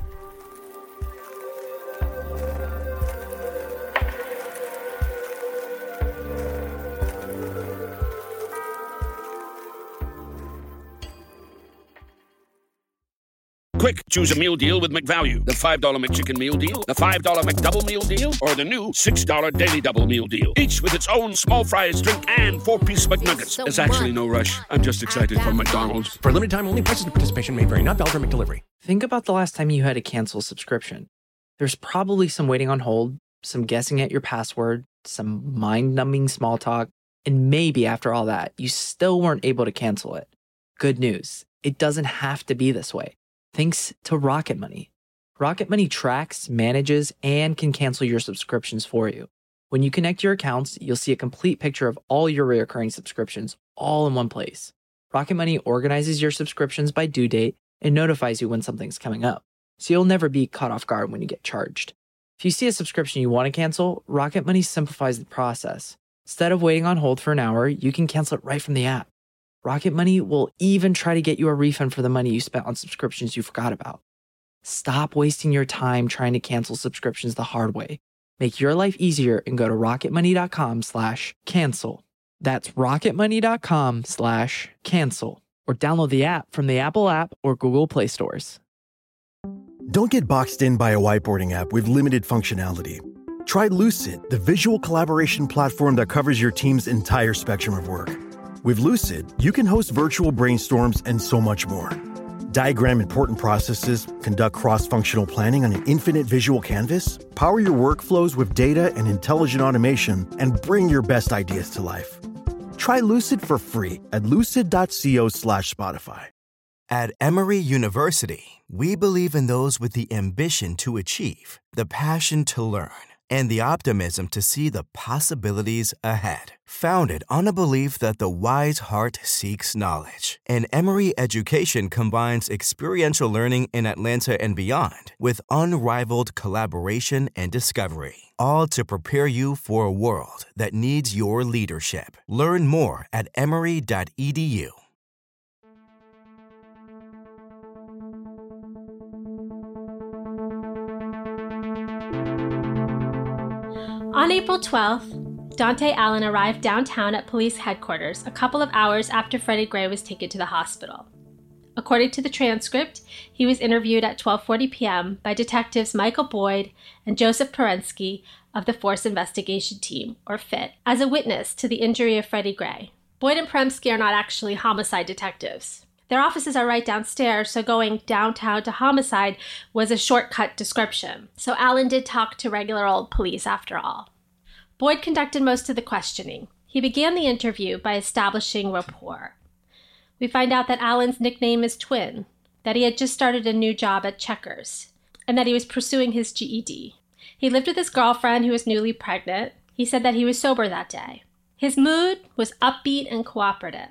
Quick, choose a meal deal with McValue. The five dollar McChicken Meal Deal, the five dollar McDouble Meal Deal, or the new six dollar Daily Double Meal Deal. Each with its own small fries, drink, and four-piece McNuggets. So There's actually no rush. I'm just excited for McDonald's. For limited time only, prices and participation may vary. Not valid for McDelivery. Think about the last time you had to cancel a subscription. There's probably some waiting on hold, some guessing at your password, some mind-numbing small talk, and maybe after all that, you still weren't able to cancel it. Good news. It doesn't have to be this way. Thanks to Rocket Money. Rocket Money tracks, manages, and can cancel your subscriptions for you. When you connect your accounts, you'll see a complete picture of all your recurring subscriptions all in one place. Rocket Money organizes your subscriptions by due date and notifies you when something's coming up, so you'll never be caught off guard when you get charged. If you see a subscription you want to cancel, Rocket Money simplifies the process. Instead of waiting on hold for an hour, you can cancel it right from the app. Rocket Money will even try to get you a refund for the money you spent on subscriptions you forgot about. Stop wasting your time trying to cancel subscriptions the hard way. Make your life easier and go to rocketmoney.com slash cancel. That's rocketmoney.com slash cancel. Or download the app from the Apple app or Google Play stores. Don't get boxed in by a whiteboarding app with limited functionality. Try Lucid, the visual collaboration platform that covers your team's entire spectrum of work. With Lucid, you can host virtual brainstorms and so much more. Diagram important processes, conduct cross-functional planning on an infinite visual canvas, power your workflows with data and intelligent automation, and bring your best ideas to life. Try Lucid for free at lucid.co slash Spotify. At Emory University, we believe in those with the ambition to achieve, the passion to learn, and the optimism to see the possibilities ahead. Founded on a belief that the wise heart seeks knowledge, and Emory education combines experiential learning in Atlanta and beyond with unrivaled collaboration and discovery, all to prepare you for a world that needs your leadership. Learn more at emory dot e d u. On April twelfth, Dante Allen arrived downtown at police headquarters a couple of hours after Freddie Gray was taken to the hospital. According to the transcript, he was interviewed at twelve forty p.m. by detectives Michael Boyd and Joseph Perensky of the Force Investigation Team, or F I T, as a witness to the injury of Freddie Gray. Boyd and Perensky are not actually homicide detectives. Their offices are right downstairs, so going downtown to homicide was a shortcut description. So Allen did talk to regular old police after all. Boyd conducted most of the questioning. He began the interview by establishing rapport. We find out that Allen's nickname is Twin, that he had just started a new job at Checkers, and that he was pursuing his G E D. He lived with his girlfriend who was newly pregnant. He said that he was sober that day. His mood was upbeat and cooperative.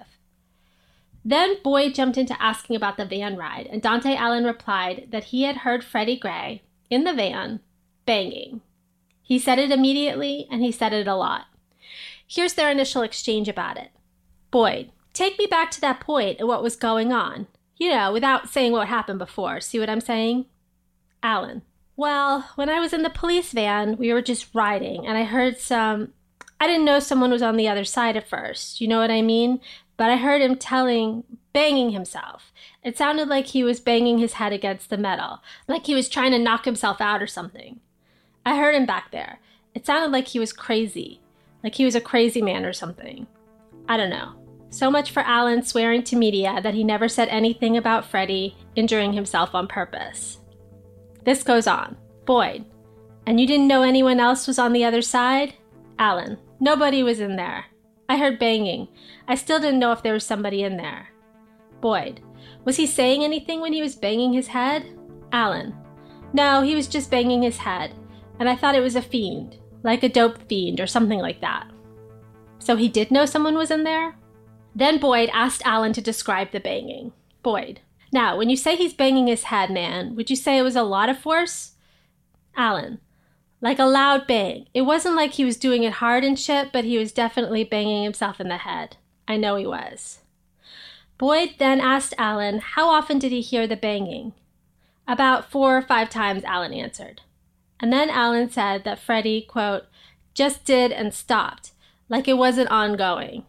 Then Boyd jumped into asking about the van ride, and Dante Allen replied that he had heard Freddie Gray, in the van, banging. He said it immediately, and he said it a lot. Here's their initial exchange about it. Boyd, take me back to that point and what was going on. You know, without saying what happened before. See what I'm saying? Allen, well, when I was in the police van, we were just riding, and I heard some... I didn't know someone was on the other side at first. You know what I mean? But I heard him telling, banging himself. It sounded like he was banging his head against the metal, like he was trying to knock himself out or something. I heard him back there. It sounded like he was crazy, like he was a crazy man or something. I don't know. So much for Allen swearing to media that he never said anything about Freddie injuring himself on purpose. This goes on. Boyd, and you didn't know anyone else was on the other side? Allen, nobody was in there. I heard banging. I still didn't know if there was somebody in there. Boyd, was he saying anything when he was banging his head? Allen, no, he was just banging his head, and I thought it was a fiend, like a dope fiend or something like that. So he did know someone was in there? Then Boyd asked Allen to describe the banging. Boyd, now, when you say he's banging his head, man, would you say it was a lot of force? Allen, like a loud bang. It wasn't like he was doing it hard and shit, but he was definitely banging himself in the head. I know he was. Boyd then asked Allen how often did he hear the banging. About four or five times, Allen answered. And then Allen said that Freddie, quote, just did and stopped, like it wasn't ongoing.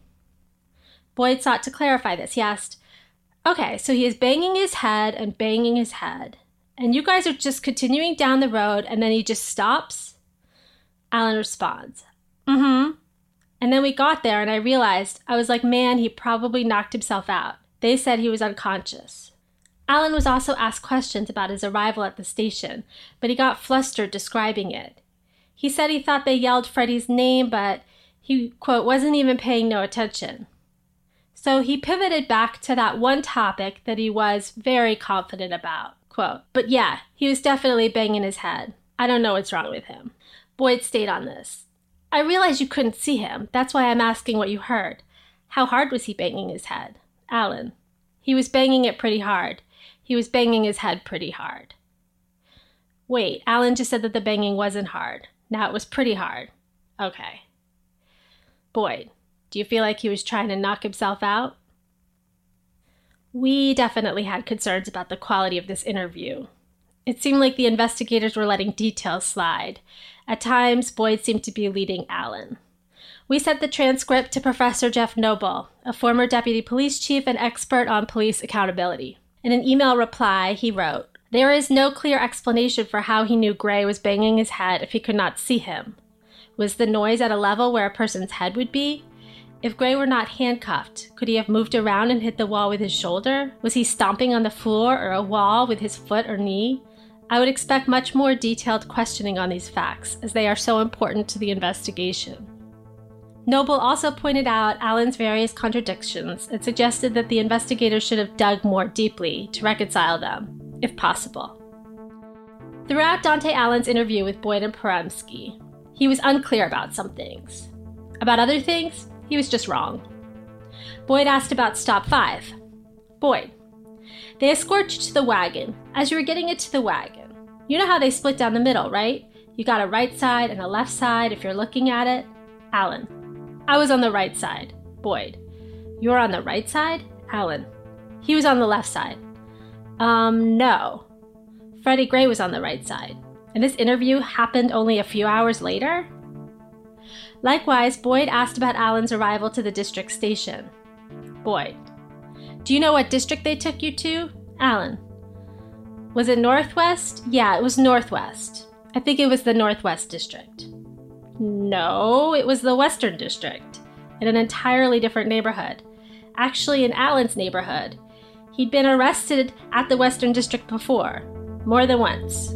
Boyd sought to clarify this. He asked, okay, so he is banging his head and banging his head. And you guys are just continuing down the road and then he just stops? Allen responds, mm-hmm. And then we got there and I realized, I was like, man, he probably knocked himself out. They said he was unconscious. Allen was also asked questions about his arrival at the station, but he got flustered describing it. He said he thought they yelled Freddie's name, but he, quote, wasn't even paying no attention. So he pivoted back to that one topic that he was very confident about. Quote, but yeah, he was definitely banging his head. I don't know what's wrong with him. Boyd stayed on this. I realize you couldn't see him. That's why I'm asking what you heard. How hard was he banging his head? Allen, he was banging it pretty hard. He was banging his head pretty hard. Wait, Allen just said that the banging wasn't hard. Now it was pretty hard. Okay. Boyd, do you feel like he was trying to knock himself out? We definitely had concerns about the quality of this interview. It seemed like the investigators were letting details slide. At times, Boyd seemed to be leading Allen. We sent the transcript to Professor Jeff Noble, a former deputy police chief and expert on police accountability. In an email reply, he wrote, There is no clear explanation for how he knew Gray was banging his head if he could not see him. Was the noise at a level where a person's head would be? If Gray were not handcuffed, could he have moved around and hit the wall with his shoulder? Was he stomping on the floor or a wall with his foot or knee? I would expect much more detailed questioning on these facts, as they are so important to the investigation. Noble also pointed out Allen's various contradictions and suggested that the investigators should have dug more deeply to reconcile them, if possible. Throughout Dante Allen's interview with Boyd and Poremski, he was unclear about some things. About other things, he was just wrong. Boyd asked about Stop five. Boyd: they escort you to the wagon. As you were getting it to the wagon, you know how they split down the middle, right? You got a right side and a left side if you're looking at it. Allen: I was on the right side. Boyd: you were on the right side? Allen: he was on the left side. Um, no. Freddie Gray was on the right side. And this interview happened only a few hours later? Likewise, Boyd asked about Allen's arrival to the district station. Boyd: do you know what district they took you to? Allen: was it Northwest? Yeah, it was Northwest. I think it was the Northwest District. No, it was the Western District, in an entirely different neighborhood. Actually, in Allen's neighborhood. He'd been arrested at the Western District before, more than once.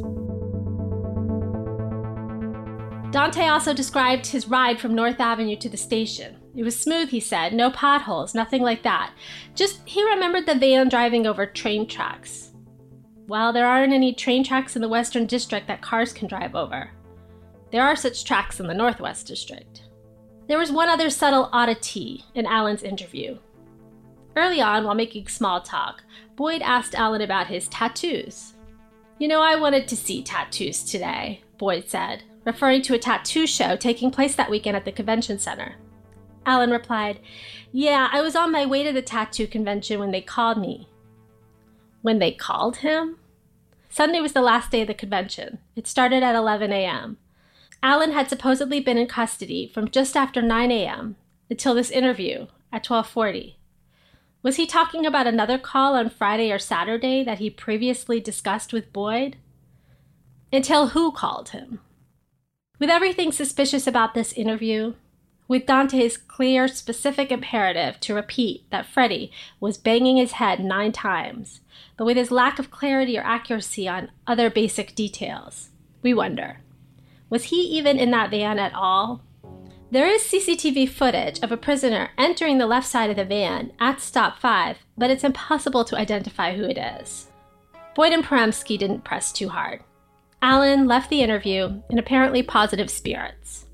Dante also described his ride from North Avenue to the station. It was smooth, he said, no potholes, nothing like that. Just, he remembered the van driving over train tracks. Well, there aren't any train tracks in the Western District that cars can drive over. There are such tracks in the Northwest District. There was one other subtle oddity in Allen's interview. Early on, while making small talk, Boyd asked Allen about his tattoos. You know, I wanted to see tattoos today, Boyd said, referring to a tattoo show taking place that weekend at the convention center. Allen replied, yeah, I was on my way to the tattoo convention when they called me. When they called him? Sunday was the last day of the convention. It started at eleven a.m. Allen had supposedly been in custody from just after nine a.m. until this interview at twelve forty. Was he talking about another call on Friday or Saturday that he previously discussed with Boyd? Until who called him? With everything suspicious about this interview, with Dante's clear, specific imperative to repeat that Freddie was banging his head nine times, but with his lack of clarity or accuracy on other basic details, we wonder, was he even in that van at all? There is C C T V footage of a prisoner entering the left side of the van at Stop five, but it's impossible to identify who it is. Boyd and Poremski didn't press too hard. Allen left the interview in apparently positive spirits.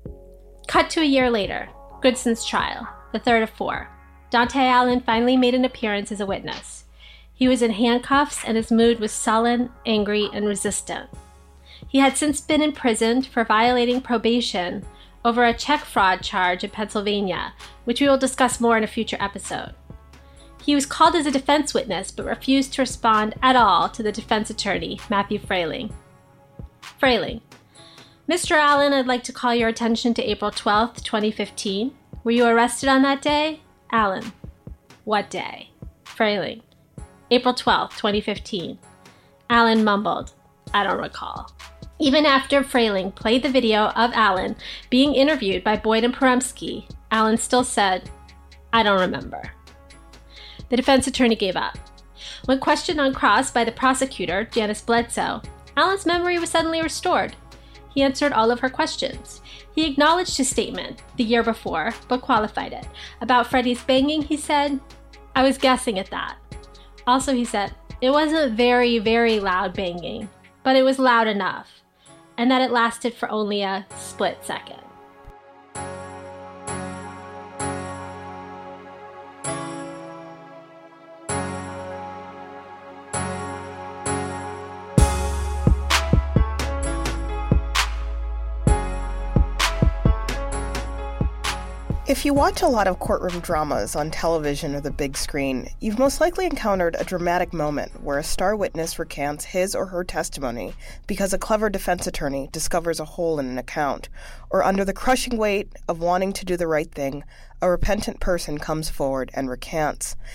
Cut to a year later, Goodson's trial, the third of four. Dante Allen finally made an appearance as a witness. He was in handcuffs and his mood was sullen, angry, and resistant. He had since been imprisoned for violating probation over a check fraud charge in Pennsylvania, which we will discuss more in a future episode. He was called as a defense witness but refused to respond at all to the defense attorney, Matthew Frayling. Frayling: Mister Allen, I'd like to call your attention to April twelfth, twenty fifteen. Were you arrested on that day? Allen: what day? Frayling: April twelfth, twenty fifteen. Allen mumbled, I don't recall. Even after Frayling played the video of Allen being interviewed by Boyd and Poremski, Allen still said, I don't remember. The defense attorney gave up. When questioned on cross by the prosecutor, Janice Bledsoe, Allen's memory was suddenly restored. He answered all of her questions. He acknowledged his statement the year before, but qualified it. About Freddie's banging, he said, I was guessing at that. Also, he said, it wasn't very, very loud banging, but it was loud enough, and that it lasted for only a split second. If you watch a lot of courtroom dramas on television or the big screen, you've most likely encountered a dramatic moment where a star witness recants his or her testimony because a clever defense attorney discovers a hole in an account, or under the crushing weight of wanting to do the right thing, a repentant person comes forward and recants.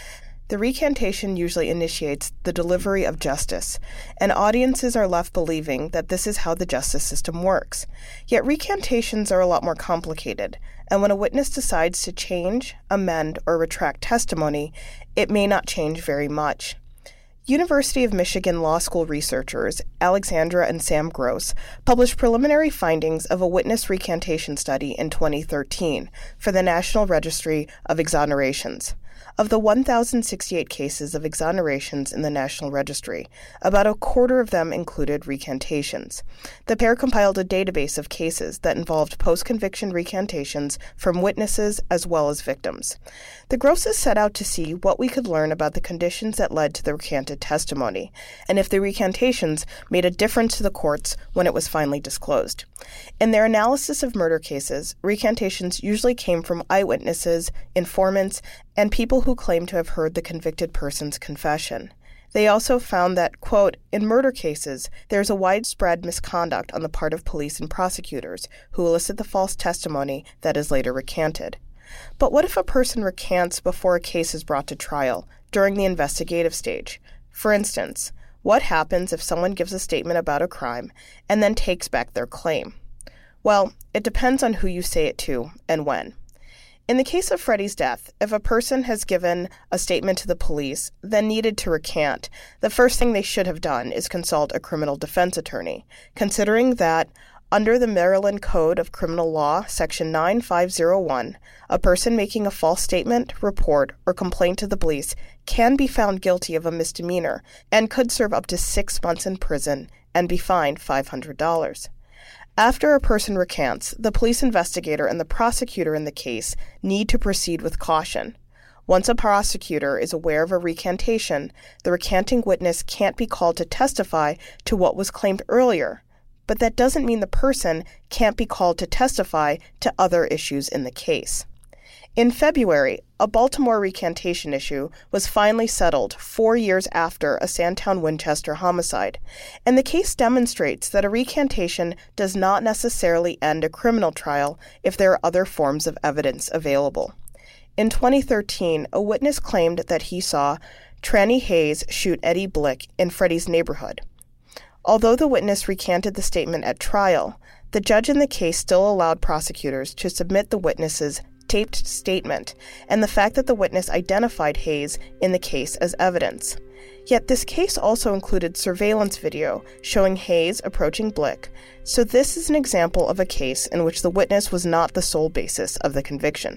The recantation usually initiates the delivery of justice, and audiences are left believing that this is how the justice system works. Yet recantations are a lot more complicated, and when a witness decides to change, amend, or retract testimony, it may not change very much. University of Michigan Law School researchers Alexandra and Sam Gross published preliminary findings of a witness recantation study in twenty thirteen for the National Registry of Exonerations. Of the one thousand sixty-eight cases of exonerations in the National Registry, about a quarter of them included recantations. The pair compiled a database of cases that involved post-conviction recantations from witnesses as well as victims. The Grosses set out to see what we could learn about the conditions that led to the recanted testimony, and if the recantations made a difference to the courts when it was finally disclosed. In their analysis of murder cases, recantations usually came from eyewitnesses, informants, and people who claimed to have heard the convicted person's confession. They also found that, quote, in murder cases, there is a widespread misconduct on the part of police and prosecutors who elicit the false testimony that is later recanted. But what if a person recants before a case is brought to trial, during the investigative stage? For instance, what happens if someone gives a statement about a crime and then takes back their claim? Well, it depends on who you say it to and when. In the case of Freddie's death, if a person has given a statement to the police, then needed to recant, the first thing they should have done is consult a criminal defense attorney, considering that under the Maryland Code of Criminal Law, Section nine five oh one, a person making a false statement, report, or complaint to the police can be found guilty of a misdemeanor and could serve up to six months in prison and be fined five hundred dollars. After a person recants, the police investigator and the prosecutor in the case need to proceed with caution. Once a prosecutor is aware of a recantation, the recanting witness can't be called to testify to what was claimed earlier, but that doesn't mean the person can't be called to testify to other issues in the case. In February, a Baltimore recantation issue was finally settled four years after a Sandtown Winchester homicide, and the case demonstrates that a recantation does not necessarily end a criminal trial if there are other forms of evidence available. In twenty thirteen, a witness claimed that he saw Tranny Hayes shoot Eddie Blick in Freddie's neighborhood. Although the witness recanted the statement at trial, the judge in the case still allowed prosecutors to submit the witness's taped statement and the fact that the witness identified Hayes in the case as evidence. Yet this case also included surveillance video showing Hayes approaching Blick, so this is an example of a case in which the witness was not the sole basis of the conviction.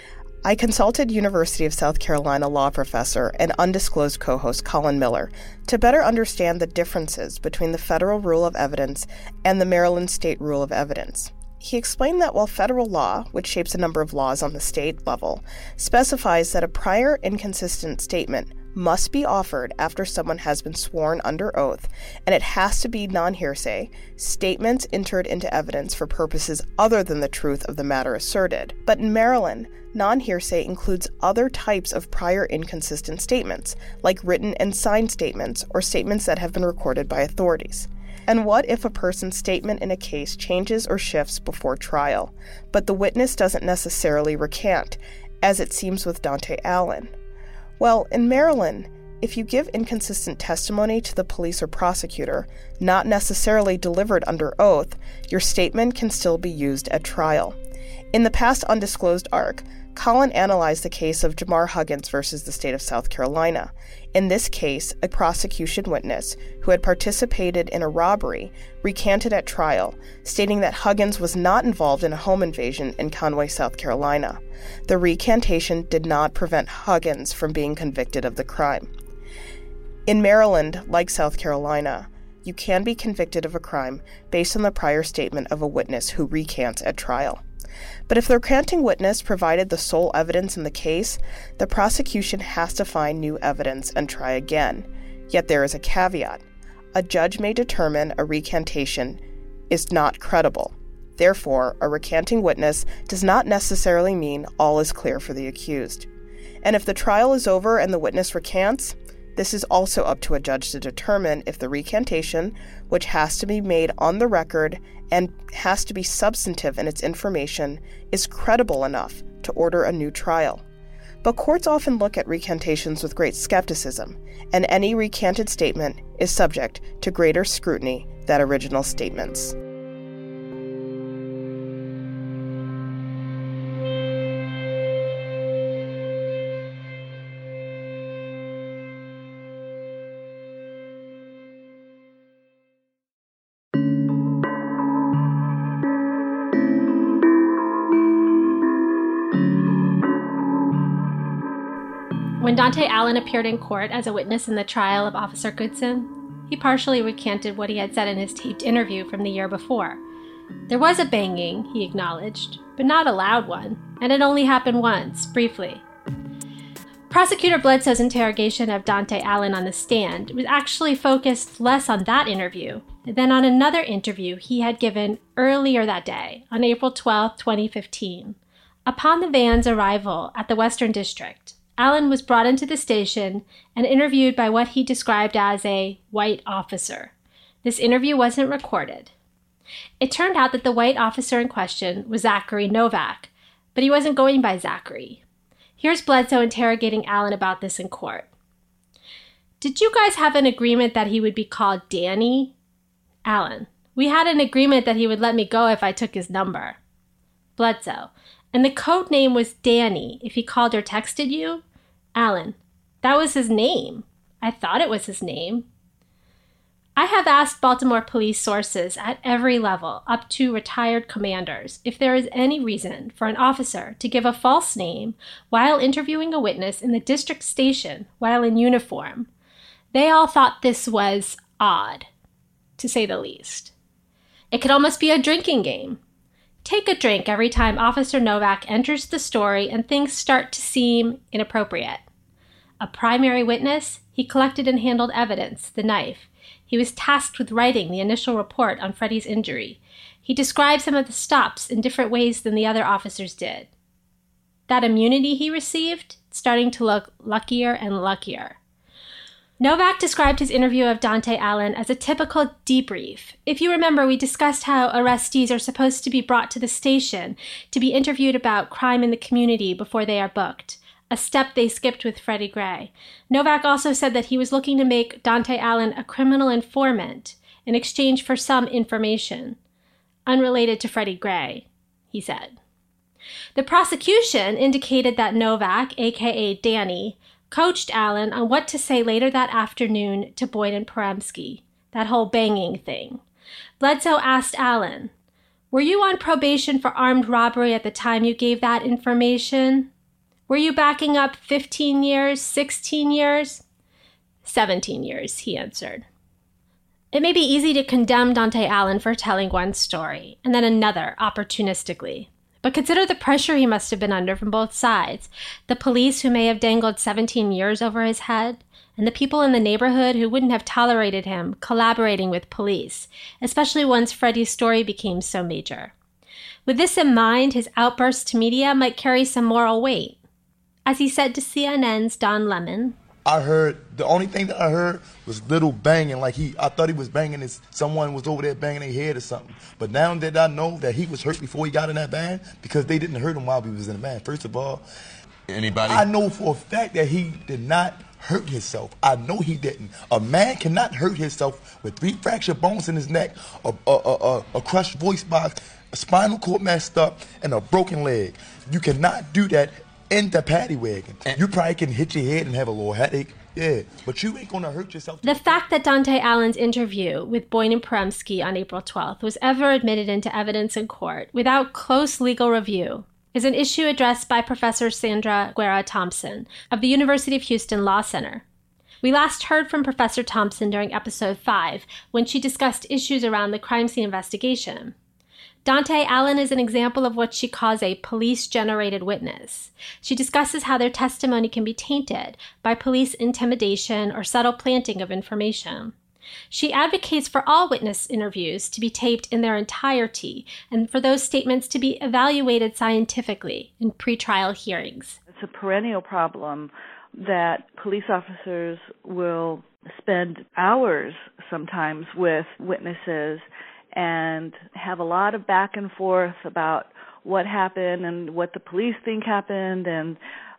I consulted University of South Carolina law professor and undisclosed co-host Colin Miller to better understand the differences between the federal rule of evidence and the Maryland state rule of evidence. He explained that while federal law, which shapes a number of laws on the state level, specifies that a prior inconsistent statement must be offered after someone has been sworn under oath, and it has to be non-hearsay, statements entered into evidence for purposes other than the truth of the matter asserted. But in Maryland, non-hearsay includes other types of prior inconsistent statements, like written and signed statements or statements that have been recorded by authorities. And what if a person's statement in a case changes or shifts before trial, but the witness doesn't necessarily recant, as it seems with Dante Allen? Well, in Maryland, if you give inconsistent testimony to the police or prosecutor, not necessarily delivered under oath, your statement can still be used at trial. In the past undisclosed arc, Colin analyzed the case of Jamar Huggins versus the state of South Carolina. In this case, a prosecution witness who had participated in a robbery recanted at trial, stating that Huggins was not involved in a home invasion in Conway, South Carolina. The recantation did not prevent Huggins from being convicted of the crime. In Maryland, like South Carolina, you can be convicted of a crime based on the prior statement of a witness who recants at trial. But if the recanting witness provided the sole evidence in the case, the prosecution has to find new evidence and try again. Yet there is a caveat. A judge may determine a recantation is not credible. Therefore, a recanting witness does not necessarily mean all is clear for the accused. And if the trial is over and the witness recants, this is also up to a judge to determine if the recantation, which has to be made on the record and has to be substantive in its information, is credible enough to order a new trial. But courts often look at recantations with great skepticism, and any recanted statement is subject to greater scrutiny than original statements. When Dante Allen appeared in court as a witness in the trial of Officer Goodson, he partially recanted what he had said in his taped interview from the year before. There was a banging, he acknowledged, but not a loud one, and it only happened once, briefly. Prosecutor Bledsoe's interrogation of Dante Allen on the stand was actually focused less on that interview than on another interview he had given earlier that day, on April twelfth, twenty fifteen. Upon the van's arrival at the Western District, Allen was brought into the station and interviewed by what he described as a white officer. This interview wasn't recorded. It turned out that the white officer in question was Zachary Novak, but he wasn't going by Zachary. Here's Bledsoe interrogating Allen about this in court. Did you guys have an agreement that he would be called Danny? Allen: we had an agreement that he would let me go if I took his number. Bledsoe: and the code name was Danny if he called or texted you? Allen: that was his name. I thought it was his name. I have asked Baltimore police sources at every level, up to retired commanders, if there is any reason for an officer to give a false name while interviewing a witness in the district station while in uniform. They all thought this was odd, to say the least. It could almost be a drinking game. Take a drink every time Officer Novak enters the story and things start to seem inappropriate. A primary witness, he collected and handled evidence, the knife. He was tasked with writing the initial report on Freddie's injury. He described some of the stops in different ways than the other officers did. That immunity he received, starting to look luckier and luckier. Novak described his interview of Dante Allen as a typical debrief. If you remember, we discussed how arrestees are supposed to be brought to the station to be interviewed about crime in the community before they are booked, a step they skipped with Freddie Gray. Novak also said that he was looking to make Dante Allen a criminal informant in exchange for some information, unrelated to Freddie Gray, he said. The prosecution indicated that Novak, aka Danny, coached Allen on what to say later that afternoon to Boyd and Poremski, that whole banging thing. Bledsoe asked Allen, were you on probation for armed robbery at the time you gave that information? Were you backing up fifteen years, sixteen years? seventeen years, he answered. It may be easy to condemn Dante Allen for telling one story and then another opportunistically. But consider the pressure he must have been under from both sides. The police who may have dangled seventeen years over his head, and the people in the neighborhood who wouldn't have tolerated him collaborating with police, especially once Freddie's story became so major. With this in mind, his outburst to media might carry some moral weight. As he said to C N N's Don Lemon, I heard, the only thing that I heard was little banging, like he, I thought he was banging his, someone was over there banging their head or something. But now that I know that he was hurt before he got in that van, because they didn't hurt him while he was in the van. First of all, anybody? I know for a fact that he did not hurt himself. I know he didn't. A man cannot hurt himself with three fractured bones in his neck, a, a, a, a, a crushed voice box, a spinal cord messed up, and a broken leg. You cannot do that in the paddy wagon. You probably can hit your head and have a little headache. Yeah, but you ain't gonna hurt yourself. The fact that Dante Allen's interview with Boyd and Poremski on April twelfth was ever admitted into evidence in court without close legal review is an issue addressed by Professor Sandra Guerra Thompson of the University of Houston Law Center. We last heard from Professor Thompson during episode five when she discussed issues around the crime scene investigation. Dante Allen is an example of what she calls a police-generated witness. She discusses how their testimony can be tainted by police intimidation or subtle planting of information. She advocates for all witness interviews to be taped in their entirety and for those statements to be evaluated scientifically in pretrial hearings. It's a perennial problem that police officers will spend hours sometimes with witnesses and have a lot of back and forth about what happened and what the police think happened and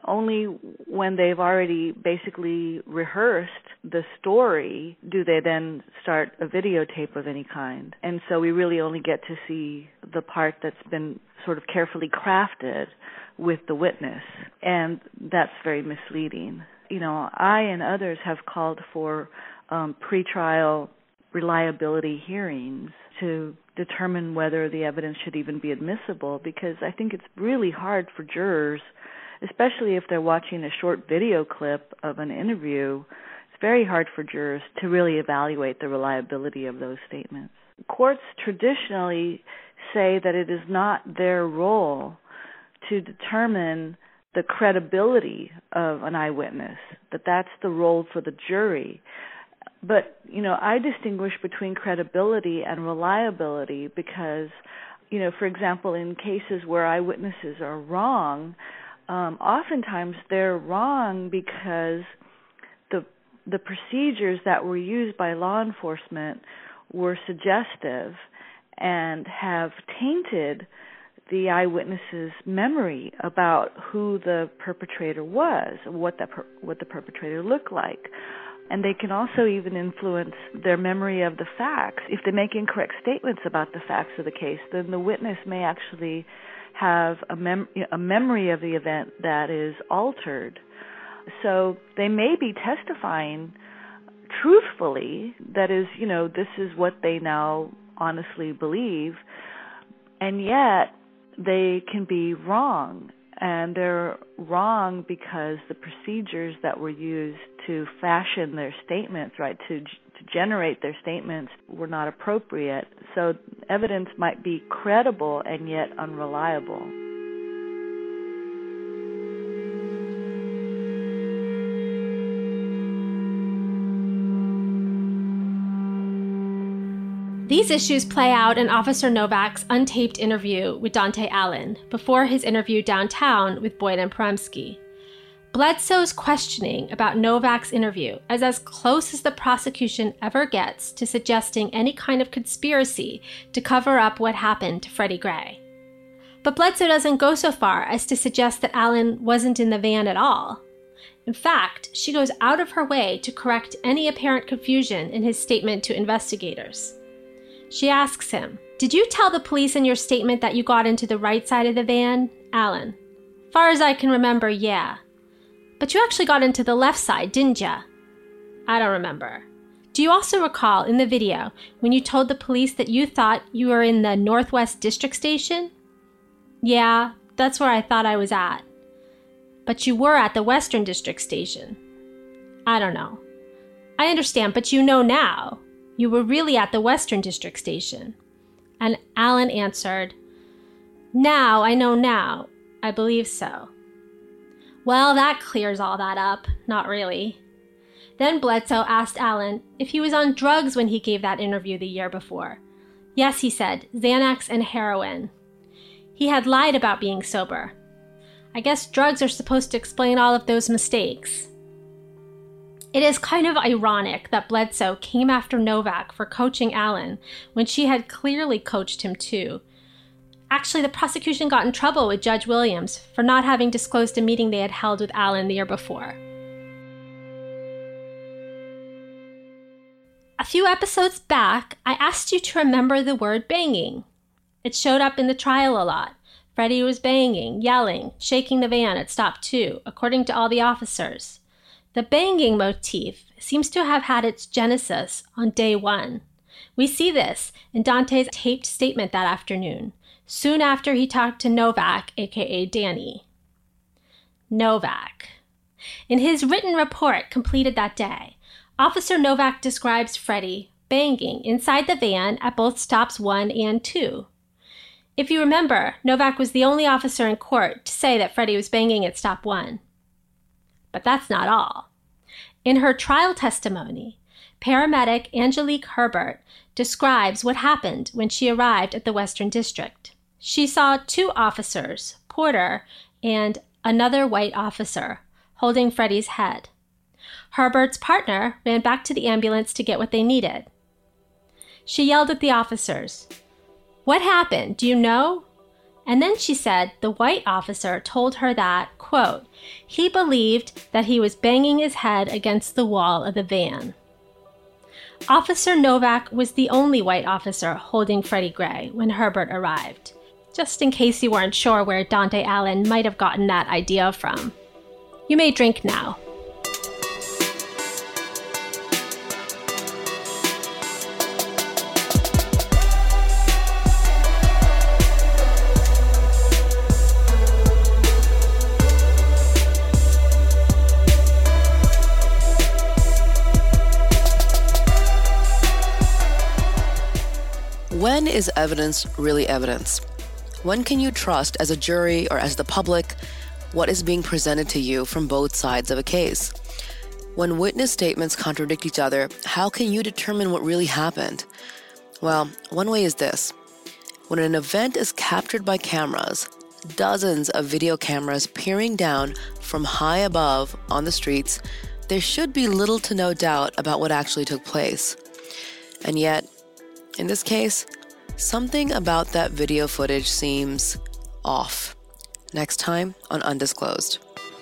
Only when they've already basically rehearsed the story do they then start a videotape of any kind. And so we really only get to see the part that's been sort of carefully crafted with the witness, and that's very misleading. You know, I and others have called for um, pretrial reliability hearings to determine whether the evidence should even be admissible, because I think it's really hard for jurors, especially if they're watching a short video clip of an interview, it's very hard for jurors to really evaluate the reliability of those statements. Courts traditionally say that it is not their role to determine the credibility of an eyewitness, that that's the role for the jury. But, you know, I distinguish between credibility and reliability because, you know, for example, in cases where eyewitnesses are wrong, um, oftentimes they're wrong because the the procedures that were used by law enforcement were suggestive and have tainted the eyewitness's memory about who the perpetrator was, what the per- what the perpetrator looked like. And they can also even influence their memory of the facts. If they make incorrect statements about the facts of the case, then the witness may actually have a, mem- a memory of the event that is altered. So they may be testifying truthfully, that is, you know, this is what they now honestly believe, and yet they can be wrong. And they're wrong because the procedures that were used to fashion their statements, right, to to generate their statements were not appropriate. So evidence might be credible and yet unreliable. These issues play out in Officer Novak's untaped interview with Dante Allen before his interview downtown with Boyd and Poremski. Bledsoe's questioning about Novak's interview is as close as the prosecution ever gets to suggesting any kind of conspiracy to cover up what happened to Freddie Gray. But Bledsoe doesn't go so far as to suggest that Allen wasn't in the van at all. In fact, she goes out of her way to correct any apparent confusion in his statement to investigators. She asks him, "Did you tell the police in your statement that you got into the right side of the van?" Allen: "Far as I can remember, yeah. But you actually got into the left side, didn't ya?" "I don't remember." "Do you also recall in the video when you told the police that you thought you were in the Northwest District Station?" "Yeah, that's where I thought I was at." "But you were at the Western District Station." "I don't know." "I understand, but you know now. You were really at the Western District Station." And Allen answered, "Now, I know now. I believe so." Well, that clears all that up. Not really. Then Bledsoe asked Allen if he was on drugs when he gave that interview the year before. Yes, he said, Xanax and heroin. He had lied about being sober. I guess drugs are supposed to explain all of those mistakes. It is kind of ironic that Bledsoe came after Novak for coaching Allen when she had clearly coached him too. Actually, the prosecution got in trouble with Judge Williams for not having disclosed a meeting they had held with Allen the year before. A few episodes back, I asked you to remember the word banging. It showed up in the trial a lot. Freddie was banging, yelling, shaking the van at stop two, according to all the officers. The banging motif seems to have had its genesis on day one. We see this in Dante's taped statement that afternoon, soon after he talked to Novak, aka Danny. Novak. In his written report completed that day, Officer Novak describes Freddie banging inside the van at both stops one and two. If you remember, Novak was the only officer in court to say that Freddie was banging at stop one. But that's not all. In her trial testimony, paramedic Angelique Herbert describes what happened when she arrived at the Western District. She saw two officers, Porter and another white officer, holding Freddie's head. Herbert's partner ran back to the ambulance to get what they needed. She yelled at the officers, "What happened? Do you know?" And then she said the white officer told her that, quote, he believed that he was banging his head against the wall of the van. Officer Novak was the only white officer holding Freddie Gray when Herbert arrived, just in case you weren't sure where Dante Allen might have gotten that idea from. You may drink now. When is evidence really evidence? When can you trust as a jury or as the public what is being presented to you from both sides of a case? When witness statements contradict each other, how can you determine what really happened? Well, one way is this. When an event is captured by cameras, dozens of video cameras peering down from high above on the streets, there should be little to no doubt about what actually took place. And yet, in this case, something about that video footage seems off. Next time on Undisclosed.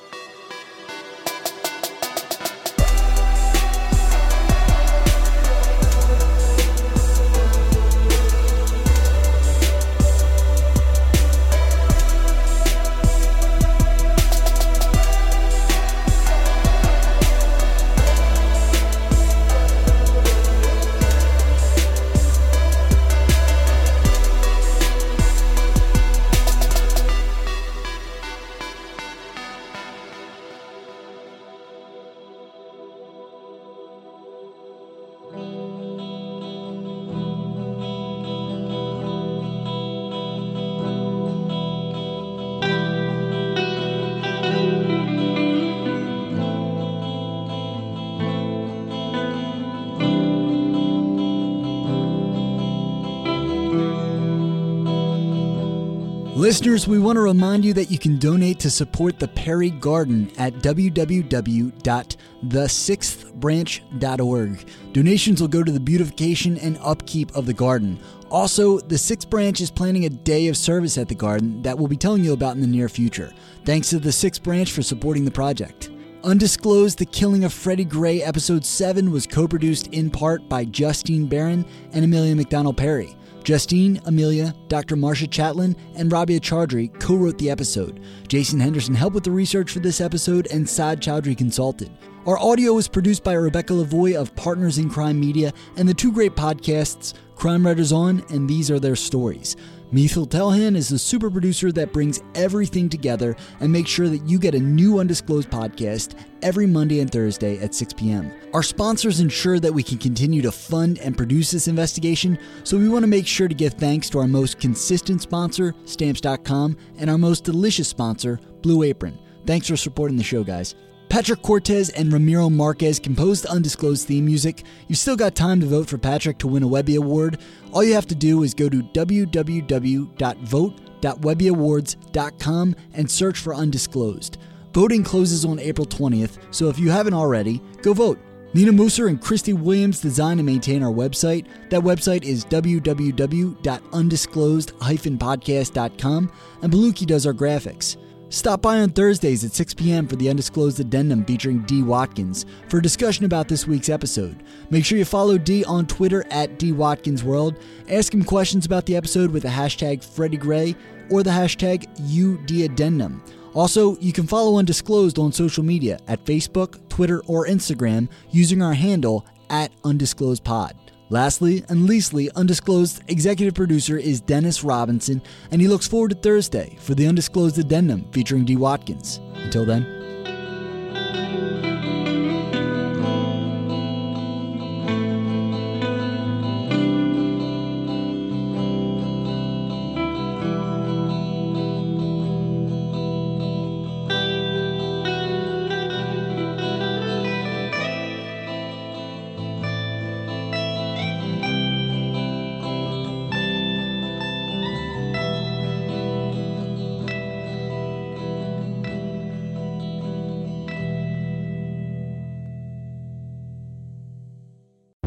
Listeners, we want to remind you that you can donate to support the Perry Garden at w w w dot the sixth branch dot org. Donations will go to the beautification and upkeep of the garden. Also, the Sixth Branch is planning a day of service at the garden that we'll be telling you about in the near future. Thanks to the Sixth Branch for supporting the project. Undisclosed: The Killing of Freddie Gray Episode seven was co-produced in part by Justine Barron and Amelia McDonald Perry. Justine, Amelia, Doctor Marcia Chatlin, and Rabia Chaudhry co-wrote the episode. Jason Henderson helped with the research for this episode, and Saad Chaudhry consulted. Our audio was produced by Rebecca Lavoie of Partners in Crime Media and the two great podcasts, Crime Writers On and These Are Their Stories. Mithil Telhan is the super producer that brings everything together and makes sure that you get a new Undisclosed podcast every Monday and Thursday at six p.m. Our sponsors ensure that we can continue to fund and produce this investigation, so we want to make sure to give thanks to our most consistent sponsor, Stamps dot com, and our most delicious sponsor, Blue Apron. Thanks for supporting the show, guys. Patrick Cortez and Ramiro Marquez composed the Undisclosed theme music. You've still got time to vote for Patrick to win a Webby Award. All you have to do is go to w w w dot vote dot webby awards dot com and search for Undisclosed. Voting closes on April twentieth, so if you haven't already, go vote. Nina Musser and Christy Williams design and maintain our website. That website is w w w dot undisclosed dash podcast dot com, and Beluki does our graphics. Stop by on Thursdays at six p.m. for the Undisclosed Addendum featuring Dee Watkins for a discussion about this week's episode. Make sure you follow Dee on Twitter at D Watkins World. Ask him questions about the episode with the hashtag Freddie Gray or the hashtag U D Addendum. Also, you can follow Undisclosed on social media at Facebook, Twitter, or Instagram using our handle at UndisclosedPod. Lastly, and leastly, Undisclosed executive producer is Dennis Robinson, and he looks forward to Thursday for the Undisclosed Addendum featuring Dee Watkins. Until then.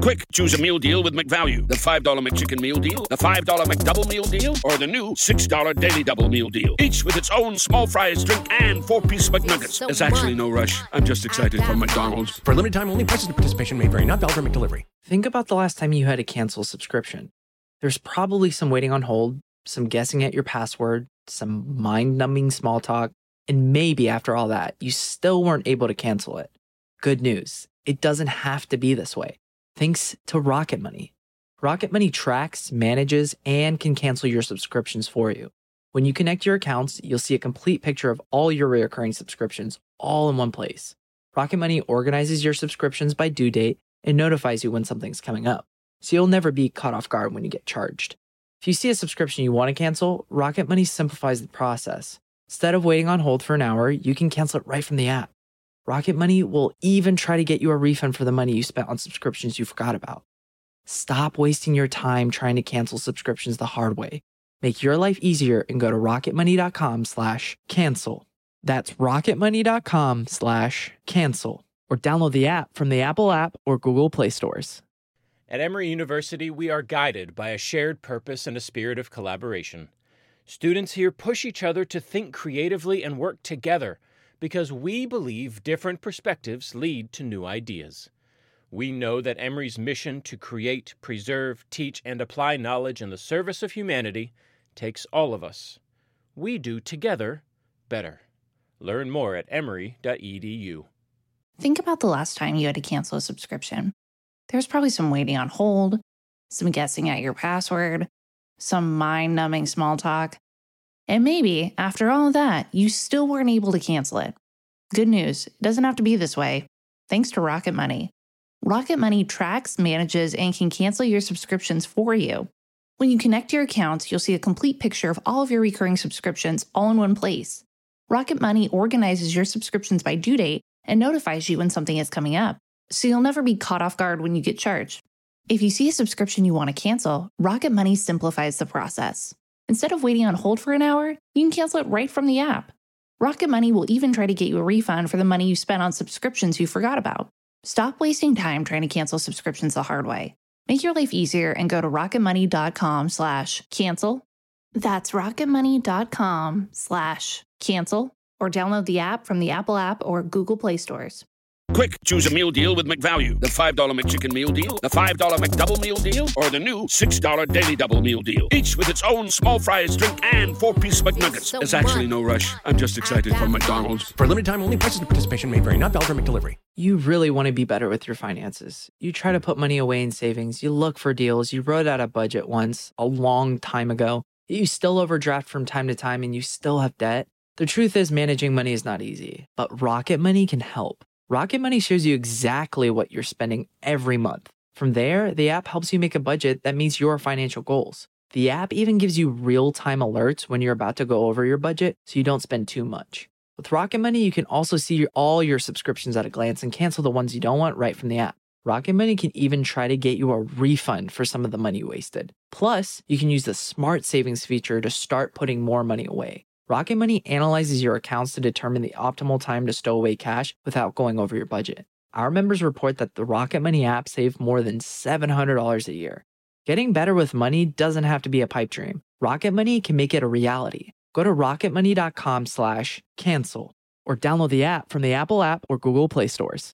Quick, choose a meal deal with McValue. The five dollar McChicken Meal Deal, the five dollar McDouble Meal Deal, or the new six dollar Daily Double Meal Deal. Each with its own small fries, drink, and four-piece McNuggets. There's actually no rush. I'm just excited for McDonald's. For limited time only, prices and participation may vary. Not valid for McDelivery. Think about the last time you had to cancel a subscription. There's probably some waiting on hold, some guessing at your password, some mind-numbing small talk, and maybe after all that, you still weren't able to cancel it. Good news. It doesn't have to be this way. Thanks to Rocket Money. Rocket Money tracks, manages, and can cancel your subscriptions for you. When you connect your accounts, you'll see a complete picture of all your recurring subscriptions all in one place. Rocket Money organizes your subscriptions by due date and notifies you when something's coming up, so you'll never be caught off guard when you get charged. If you see a subscription you want to cancel, Rocket Money simplifies the process. Instead of waiting on hold for an hour, you can cancel it right from the app. Rocket Money will even try to get you a refund for the money you spent on subscriptions you forgot about. Stop wasting your time trying to cancel subscriptions the hard way. Make your life easier and go to rocketmoney.com slash cancel. That's rocketmoney.com slash cancel. Or download the app from the Apple app or Google Play stores. At Emory University, we are guided by a shared purpose and a spirit of collaboration. Students here push each other to think creatively and work together, because we believe different perspectives lead to new ideas. We know that Emory's mission to create, preserve, teach, and apply knowledge in the service of humanity takes all of us. We do together better. Learn more at emory dot e d u. Think about the last time you had to cancel a subscription. There's probably some waiting on hold, some guessing at your password, some mind-numbing small talk. And maybe, after all of that, you still weren't able to cancel it. Good news, it doesn't have to be this way. Thanks to Rocket Money. Rocket Money tracks, manages, and can cancel your subscriptions for you. When you connect your accounts, you'll see a complete picture of all of your recurring subscriptions all in one place. Rocket Money organizes your subscriptions by due date and notifies you when something is coming up, so you'll never be caught off guard when you get charged. If you see a subscription you want to cancel, Rocket Money simplifies the process. Instead of waiting on hold for an hour, you can cancel it right from the app. Rocket Money will even try to get you a refund for the money you spent on subscriptions you forgot about. Stop wasting time trying to cancel subscriptions the hard way. Make your life easier and go to rocketmoney.com slash cancel. That's rocketmoney.com slash cancel, or download the app from the Apple app or Google Play stores. Quick, choose a meal deal with McValue. The five dollar McChicken Meal Deal, the five dollar McDouble Meal Deal, or the new six dollar Daily Double Meal Deal. Each with its own small fries, drink, and four-piece McNuggets. There's actually no rush. I'm just excited for McDonald's. For limited time only, prices and participation may vary. Not valid for McDelivery. You really want to be better with your finances. You try to put money away in savings. You look for deals. You wrote out a budget once, a long time ago. You still overdraft from time to time and you still have debt. The truth is, managing money is not easy, but Rocket Money can help. Rocket Money shows you exactly what you're spending every month. From there, the app helps you make a budget that meets your financial goals. The app even gives you real-time alerts when you're about to go over your budget so you don't spend too much. With Rocket Money, you can also see your, all your subscriptions at a glance and cancel the ones you don't want right from the app. Rocket Money can even try to get you a refund for some of the money you wasted. Plus, you can use the Smart Savings feature to start putting more money away. Rocket Money analyzes your accounts to determine the optimal time to stow away cash without going over your budget. Our members report that the Rocket Money app saved more than seven hundred dollars a year. Getting better with money doesn't have to be a pipe dream. Rocket Money can make it a reality. Go to rocketmoney.com slash cancel or download the app from the Apple app or Google Play stores.